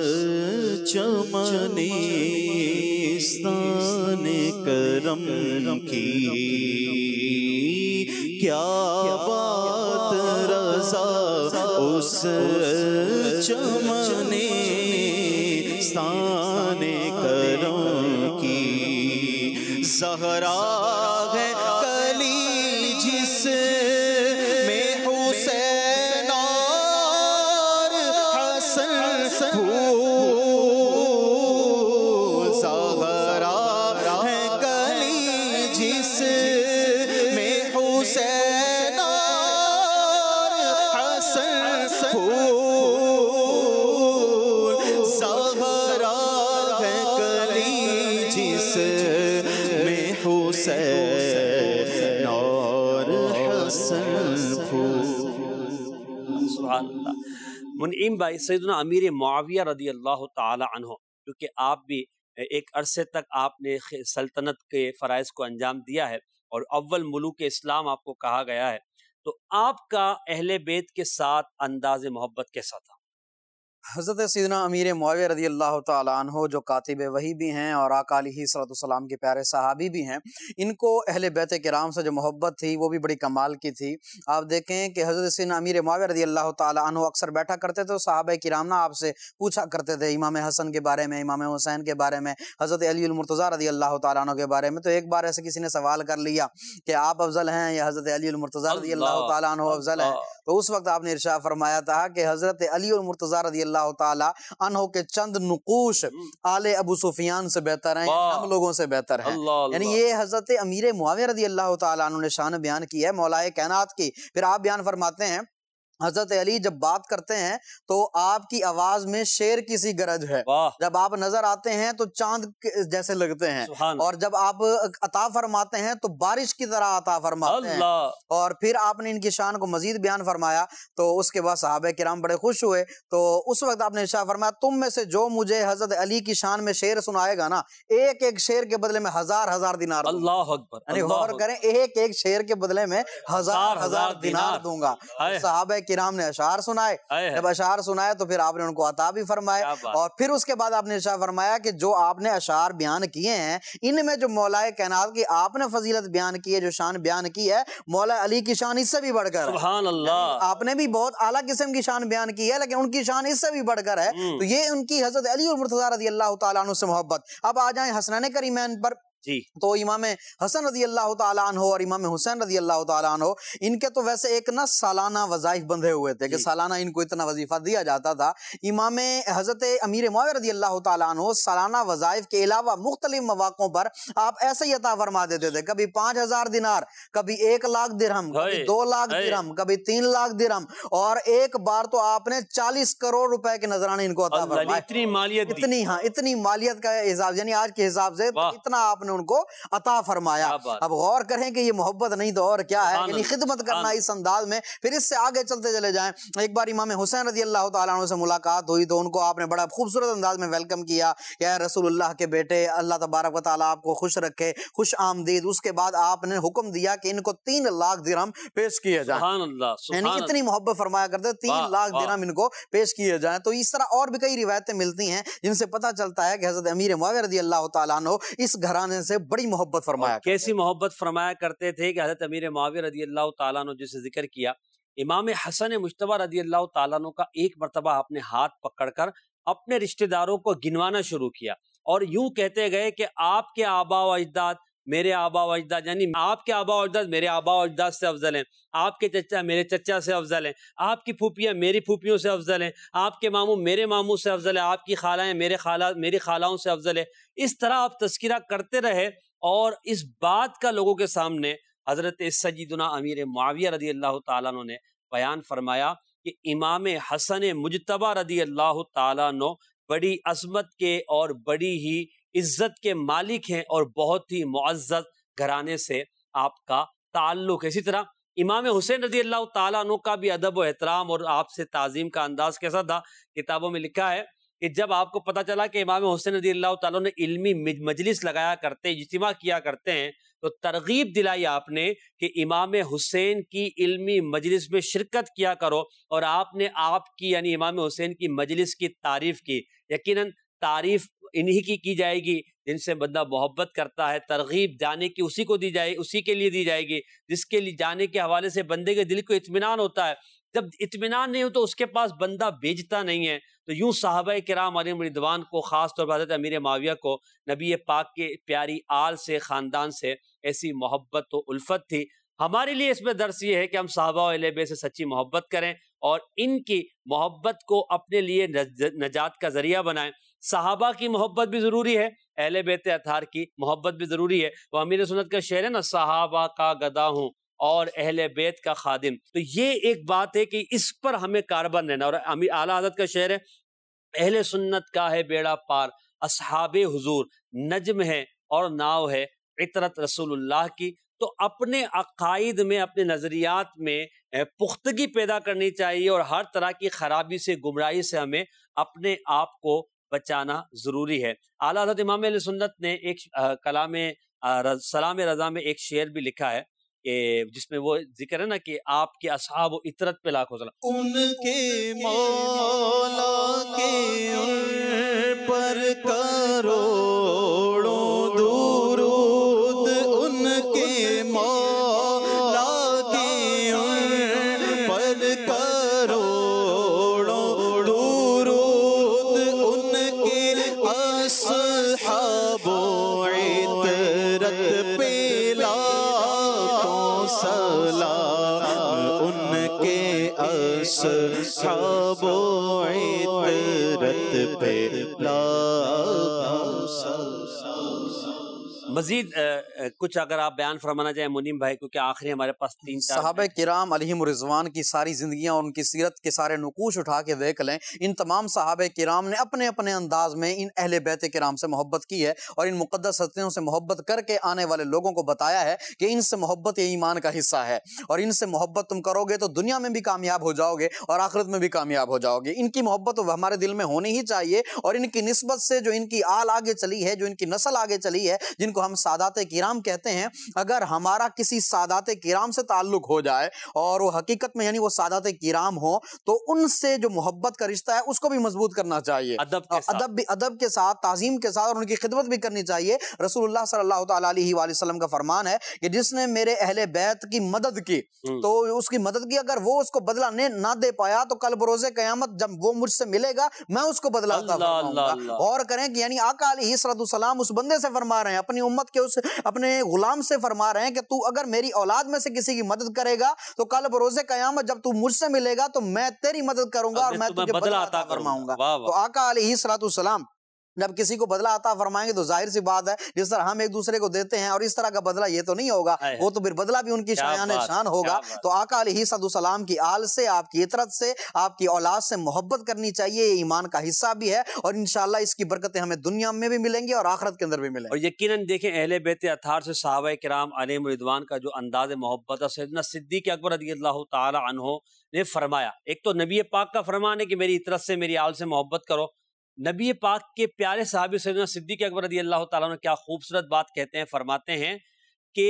چمنستان کرم کی، کیا بات رضا اس چمنستان کرم کی، زہرا ہے کلی جس میں حسین اور حسن پھول، زہرا ہے کلی جس میں حسین اور حسن پھول، زہرا ہے کلی جس میں حسین اور حسن پھول۔ سبحان اللہ۔ منعیم بھائی، سیدنا امیر معاویہ رضی اللہ تعالی عنہ، کیونکہ آپ بھی ایک عرصے تک آپ نے سلطنت کے فرائض کو انجام دیا ہے اور اول ملوک اسلام آپ کو کہا گیا ہے، تو آپ کا اہل بیت کے ساتھ انداز محبت کیسا تھا؟ حضرت سیدنا امیر معاویہ رضی اللہ تعالیٰ عنہ جو کاتب وحی بھی ہیں اور آقا علیہ الصلوۃ والسلام کے پیارے صحابی بھی ہیں، ان کو اہل بیت کرام سے جو محبت تھی وہ بھی بڑی کمال کی تھی۔ آپ دیکھیں کہ حضرت سیدنا امیر معاویہ رضی اللہ تعالیٰ عنہ اکثر بیٹھا کرتے تھے، صحابہ کرام نا آپ سے پوچھا کرتے تھے امام حسن کے بارے میں، امام حسین کے بارے میں، حضرت علی المرتضیٰ رضی اللہ تعالیٰ عنہ کے بارے میں۔ تو ایک بار ایسے کسی نے سوال کر لیا کہ آپ افضل ہیں یا حضرت علی المرتضیٰ رضی اللہ تعالیٰ عنہ افضل ہیں؟ تو اس وقت آپ نے ارشاد فرمایا تھا کہ حضرت علی المرتضیٰ رضی اللہ تعالیٰ عنہ کے چند نقوش آل ابو سفیان سے بہتر ہیں، ہم لوگوں سے بہتر ہیں۔ یعنی یہ حضرت امیر معاویہ رضی اللہ تعالیٰ عنہ نے شان بیان کی ہے، مولائے کائنات کی۔ پھر آپ بیان فرماتے ہیں حضرت علی جب بات کرتے ہیں تو آپ کی آواز میں شیر کی سی گرج ہے، جب آپ نظر آتے ہیں تو چاند جیسے لگتے ہیں، اور جب آپ عطا فرماتے ہیں تو بارش کی طرح عطا فرماتے ہیں۔ اور پھر آپ نے ان کی شان کو مزید بیان فرمایا تو اس کے بعد صحابہ کرام بڑے خوش ہوئے، تو اس وقت آپ نے ارشاد فرمایا تم میں سے جو مجھے حضرت علی کی شان میں شعر سنائے گا نا، ایک ایک شعر کے بدلے میں 1000 دینار دوں گا۔ اللہ اکبر، یعنی غور کریں، ایک ایک شعر کے بدلے میں 1000 دینار دوں گا۔ صحابہ کرام نے اشعار سنائے، جب اشعار سنائے تو پھر آپ نے ان کو عطا بھی فرمائے، اور پھر اس کے بعد آپ نے ارشاد فرمایا کہ جو آپ نے اشعار بیان کیے ہیں ان میں جو مولا کائنات کی آپ نے فضیلت بیان کی ہے، جو شان بیان کی ہے، مولا علی کی شان اس سے بھی بڑھ کر ہے۔ سبحان اللہ، آپ نے بھی بہت اعلیٰ قسم کی شان بیان کی ہے، لیکن ان کی شان اس سے بھی بڑھ کر ہے۔ تو یہ ان کی حضرت علی اور مرتضیٰ رضی اللہ تعالیٰ عنہ سے محبت۔ اب آ جائیں حسنین کریمین پر، تو امام حسن رضی اللہ تعالیٰ عنہ اور امام حسین رضی اللہ تعالیٰ عنہ، ان کے تو ویسے ایک نا سالانہ وظائف بندھے ہوئے تھے کہ سالانہ ان کو اتنا وظیفہ دیا جاتا تھا۔ امام حضرت امیر معاویہ رضی اللہ تعالیٰ عنہ سالانہ وظائف کے علاوہ مختلف مواقعوں پر آپ ایسے ہی عطا فرما دیتے تھے، کبھی 5000 دینار، کبھی 1 لاکھ درہم، کبھی 2 لاکھ درہم، کبھی 3 لاکھ درہم، اور ایک بار تو آپ نے 40 کروڑ روپے کے نذرانے ان کو عطا فرمائے۔ اتنی مالیت کا حساب، یعنی آج کے حساب سے اتنا آپ نے ان کو عطا فرمایا۔ اب غور کریں کہ یہ محبت نہیں تو اور کیا ہے، یعنی خدمت کرنا اس انداز میں۔ پھر اس سے آگے چلتے چلے جائیں، ایک بار امام حسین رضی اللہ تعالیٰ عنہ سے ملاقات ہوئی تو ان کو آپ نے بڑا خوبصورت انداز میں ویلکم کیا، یا رسول اللہ کے بیٹے، اللہ تبارک و تعالیٰ آپ کو خوش رکھے، خوش آمدید۔ اس کے بعد آپ نے حکم دیا کہ ان کو 3 لاکھ درہم پیش کیے جائیں، یعنی اتنی محبت فرمایا کرتے، 3 لاکھ درہم ان کو پیش کیے جائیں۔ تو اس طرح اور بھی کئی روایتیں ملتی ہیں جن سے پتہ چلتا ہے کہ حضرت امیر معاویہ رضی اللہ تعالیٰ عنہ اس گھرانے سے بڑی محبت فرمایا، کیسی محبت فرمایا کرتے تھے کہ حضرت امیر معاویہ رضی اللہ تعالیٰ عنہ جسے ذکر کیا، امام حسن مجتبی رضی اللہ تعالیٰ عنہ کا ایک مرتبہ اپنے ہاتھ پکڑ کر اپنے رشتہ داروں کو گنوانا شروع کیا، اور یوں کہتے گئے کہ آپ کے آبا و اجداد میرے آبا و اجداد، یعنی آپ کے آبا و اجداد میرے آبا و اجداد سے افضل ہیں، آپ کے چچا میرے چچا سے افضل ہیں، آپ کی پھوپھیاں میری پھوپھیوں سے افضل ہیں، آپ کے ماموں میرے ماموں سے افضل ہیں، آپ کی خالائیں میری خالاؤں سے افضل ہیں۔ اس طرح آپ تذکرہ کرتے رہے، اور اس بات کا لوگوں کے سامنے حضرت سیدنا امیر معاویہ رضی اللہ تعالیٰ عنہ نے بیان فرمایا کہ امام حسن مجتبی رضی اللہ تعالیٰ عنہ بڑی عظمت کے اور بڑی ہی عزت کے مالک ہیں، اور بہت ہی معزز گھرانے سے آپ کا تعلق ہے۔ اسی طرح امام حسین رضی اللہ تعالیٰ عنہ کا بھی ادب و احترام اور آپ سے تعظیم کا انداز کیسا تھا؟ کتابوں میں لکھا ہے کہ جب آپ کو پتہ چلا کہ امام حسین رضی اللہ تعالیٰ نے علمی مجلس لگایا کرتے، اجتماع کیا کرتے ہیں، تو ترغیب دلائی آپ نے کہ امام حسین کی علمی مجلس میں شرکت کیا کرو، اور آپ نے آپ کی یعنی امام حسین کی مجلس کی تعریف کی۔ یقیناً تعریف انہی کی جائے گی جن سے بندہ محبت کرتا ہے، ترغیب جانے کی اسی کو دی جائے، اسی کے لیے دی جائے گی جس کے لیے جانے کے حوالے سے بندے کے دل کو اطمینان ہوتا ہے۔ جب اطمینان نہیں ہو تو اس کے پاس بندہ بھیجتا نہیں ہے۔ تو یوں صحابہ کرام علیہم رضوان کو، خاص طور پر حضرت امیر معاویہ کو نبی پاک کے پیاری آل سے، خاندان سے ایسی محبت و الفت تھی۔ ہمارے لیے اس میں درس یہ ہے کہ ہم صحابہ اہل بیت سے سچی محبت کریں اور ان کی محبت کو اپنے لیے نجات کا ذریعہ بنائیں۔ صحابہ کی محبت بھی ضروری ہے، اہل بیت اطہار کی محبت بھی ضروری ہے۔ وہ امیر سنت کا شعر ہے نا، صحابہ کا گدا ہوں اور اہل بیت کا خادم۔ تو یہ ایک بات ہے کہ اس پر ہمیں کاربن رہنا۔ اور اعلیٰ حضرت کا شعر ہے، اہل سنت کا ہے بیڑا پار، اصحاب حضور نجم ہے اور ناؤ ہے عطرت رسول اللہ کی۔ تو اپنے عقائد میں، اپنے نظریات میں پختگی پیدا کرنی چاہیے، اور ہر طرح کی خرابی سے، گمراہی سے ہمیں اپنے آپ کو بچانا ضروری ہے۔ اعلیٰ حضرت امام اہل سنت نے ایک کلام سلام رضا میں ایک شعر بھی لکھا ہے کہ جس میں وہ ذکر ہے نا کہ آپ کے اصحاب و عطرت پہ لاکھوں سلام۔ ان کے مولا کے ان پر کروڑوں درود، ان کے مولا کے ان پر کروڑوں درود، ان کے اصحاب و عطرت پہ سلام، ان کے اصحاب و عطرت پہ لاکھوں سلام۔ مزید کچھ اگر آپ بیان فرمانا چاہیں منیم بھائی، کیونکہ آخری ہمارے پاس 3-4 صحابہ کرام علیہم الرضوان کی ساری زندگیاں اور ان کی سیرت کے سارے نقوش اٹھا کے دیکھ لیں، ان تمام صحابہ کرام نے اپنے اپنے انداز میں ان اہل بیت کرام سے محبت کی ہے، اور ان مقدس ہستیوں سے محبت کر کے آنے والے لوگوں کو بتایا ہے کہ ان سے محبت یہ ایمان کا حصہ ہے، اور ان سے محبت تم کرو گے تو دنیا میں بھی کامیاب ہو جاؤ گے اور آخرت میں بھی کامیاب ہو جاؤ گے۔ ان کی محبت ہمارے دل میں ہونی ہی چاہیے، اور ان کی نسبت سے جو ان کی آل آگے چلی ہے، جو ان کی نسل آگے چلی ہے، جن کو ہم سادات کرام کہتے ہیں، اگر ہمارا کسی سادات کرام سے تعلق ہو جائے اور وہ حقیقت میں یعنی وہ سادات کرام ہو، تو ان سے جو محبت کا رشتہ ہے اس کو بھی مضبوط کرنا چاہیے، ادب کے ساتھ، تعظیم کے ساتھ، اور ان کی خدمت بھی کرنی چاہیے۔ رسول اللہ صلی اللہ تعالیٰ علیہ وآلہ وسلم کا فرمان ہے کہ جس نے میرے اہل بیت کی مدد کی تو اس کی مدد کی، اگر وہ اس کو بدلہ نہ دے پایا تو کل بروز قیامت جب وہ مجھ سے ملے گا میں اس کو بدلہ عطا فرماؤں گا۔ اور کریں کہ یعنی آقا علیہ السلام اس بندے سے فرما رہے ہیں، اپنی امت کے اس اپنے غلام سے فرما رہے ہیں کہ تو اگر میری اولاد میں سے کسی کی مدد کرے گا تو کل بروز قیامت جب تو مجھ سے ملے گا تو میں تیری مدد کروں گا اور میں تجھے بدلہ عطا فرماؤں گا۔ تو آقا علیہ السلام جب کسی کو بدلہ عطا فرمائیں گے تو ظاہر سی بات ہے جس طرح ہم ایک دوسرے کو دیتے ہیں اور اس طرح کا بدلہ یہ تو نہیں ہوگا، وہ تو پھر بدلہ بھی ان کی شایان شان ہوگا۔ تو آقا علیہ السلام کی آل سے، آپ کی عطرت سے، آپ کی اولاد سے محبت کرنی چاہیے، یہ ایمان کا حصہ بھی ہے، اور انشاءاللہ اس کی برکتیں ہمیں دنیا میں بھی ملیں گی اور آخرت کے اندر بھی ملیں گی۔ اور یقیناً دیکھیں اہل بیت اطہار سے صحابہ کرام علیہم رضوان کا جو انداز محبت ہے، سیدنا صدیق اکبر رضی اللہ تعالی عنہ نے فرمایا، ایک تو نبی پاک کا فرمان ہے کہ میری عطرت سے، میری آل سے محبت کرو۔ نبی پاک کے پیارے صحابی سیدنا صدیق اکبر رضی اللہ تعالیٰ عنہ کیا خوبصورت بات کہتے ہیں، فرماتے ہیں کہ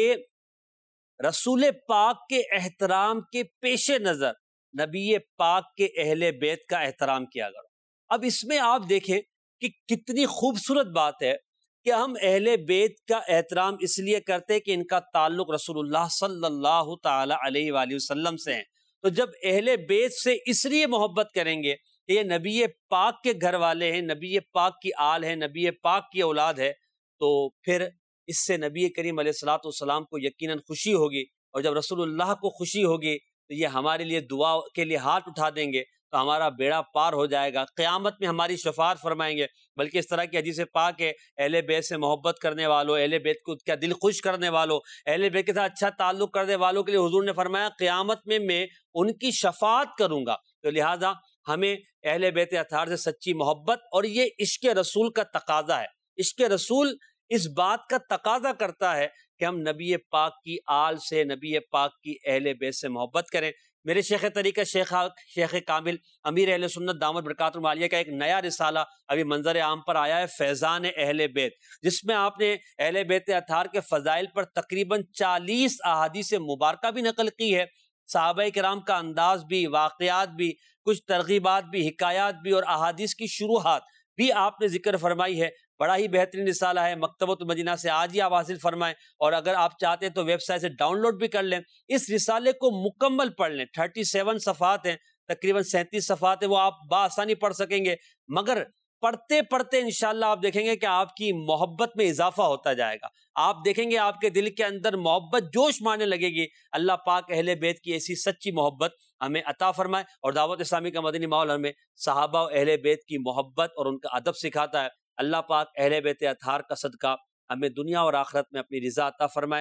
رسول پاک کے احترام کے پیش نظر نبی پاک کے اہل بیت کا احترام کیا کرو۔ اب اس میں آپ دیکھیں کہ کتنی خوبصورت بات ہے کہ ہم اہل بیت کا احترام اس لیے کرتے کہ ان کا تعلق رسول اللہ صلی اللہ تعالی علیہ وآلہ وسلم سے ہے، تو جب اہل بیت سے اس لیے محبت کریں گے کہ یہ نبی پاک کے گھر والے ہیں، نبی پاک کی آل ہے، نبی پاک کی اولاد ہے، تو پھر اس سے نبی کریم علیہ الصلوۃ والسلام کو یقیناً خوشی ہوگی، اور جب رسول اللہ کو خوشی ہوگی تو یہ ہمارے لیے دعا کے لیے ہاتھ اٹھا دیں گے، تو ہمارا بیڑا پار ہو جائے گا، قیامت میں ہماری شفاعت فرمائیں گے۔ بلکہ اس طرح کی حدیث پاک ہے، اہل بیت سے محبت کرنے والوں، اہل بیت کو کیا دل خوش کرنے والوں، اہل بیت کے ساتھ اچھا تعلق کرنے والوں کے لیے حضور نے فرمایا قیامت میں ان کی شفاعت کروں گا۔ تو لہٰذا ہمیں اہل بیت اطہار سے سچی محبت، اور یہ عشق رسول کا تقاضا ہے، عشق رسول اس بات کا تقاضا کرتا ہے کہ ہم نبی پاک کی آل سے، نبی پاک کی اہل بیت سے محبت کریں۔ میرے شیخ طریقہ شیخ کامل امیر اہل سنت دامت برکاتہ العالیہ کا ایک نیا رسالہ ابھی منظر عام پر آیا ہے، فیضان اہل بیت، جس میں آپ نے اہل بیت اطہار کے فضائل پر تقریباً 40 احادیث مبارکہ بھی نقل کی ہے، صحابہ کرام کا انداز بھی، واقعات بھی، کچھ ترغیبات بھی، حکایات بھی، اور احادیث کی شروحات بھی آپ نے ذکر فرمائی ہے۔ بڑا ہی بہترین رسالہ ہے، مکتبۃ المدینہ سے آج ہی آپ حاصل فرمائیں، اور اگر آپ چاہتے ہیں تو ویب سائٹ سے ڈاؤن لوڈ بھی کر لیں، اس رسالے کو مکمل پڑھ لیں۔ 37 صفحات ہیں، تقریباً 37 صفحات ہیں، وہ آپ بآسانی پڑھ سکیں گے، مگر پڑھتے پڑھتے انشاءاللہ آپ دیکھیں گے کہ آپ کی محبت میں اضافہ ہوتا جائے گا، آپ دیکھیں گے آپ کے دل کے اندر محبت جوش مارنے لگے گی۔ اللہ پاک اہل بیت کی ایسی سچی محبت ہمیں عطا فرمائے، اور دعوت اسلامی کا مدنی ماحول ہمیں صحابہ و اہل بیت کی محبت اور ان کا ادب سکھاتا ہے۔ اللہ پاک اہل بیت اطہار کا صدقہ ہمیں دنیا اور آخرت میں اپنی رضا عطا فرمائے۔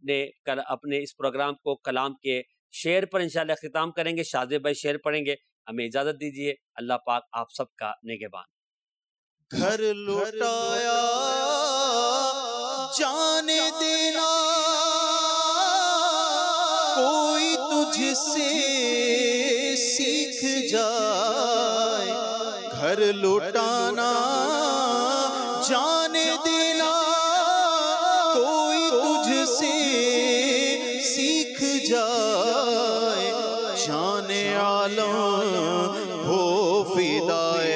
اپنے اس پروگرام کو کلام کے شعر پر انشاءاللہ اختتام کریں گے، شاذ بھائی شعر پڑھیں گے، ہمیں اجازت دیجیے۔ اللہ پاک آپ سب کا نگہبان۔ گھر لوٹایا جان دینا کوئی تجھ سے سیکھ جائے، گھر لوٹانا جان دینا کوئی تجھ سے سیکھ جائے، جان عالم ہو فدائے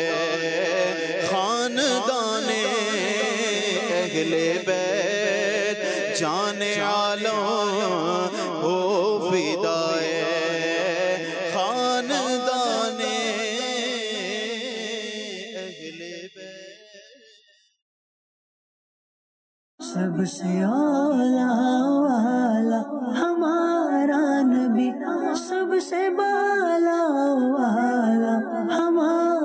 خاندان اہل بیت، جان عالم ہو فدائے خاندان اہل بیت۔ سب سے اولا والا ہمارا نبی، سب سے بالا والا ہمارا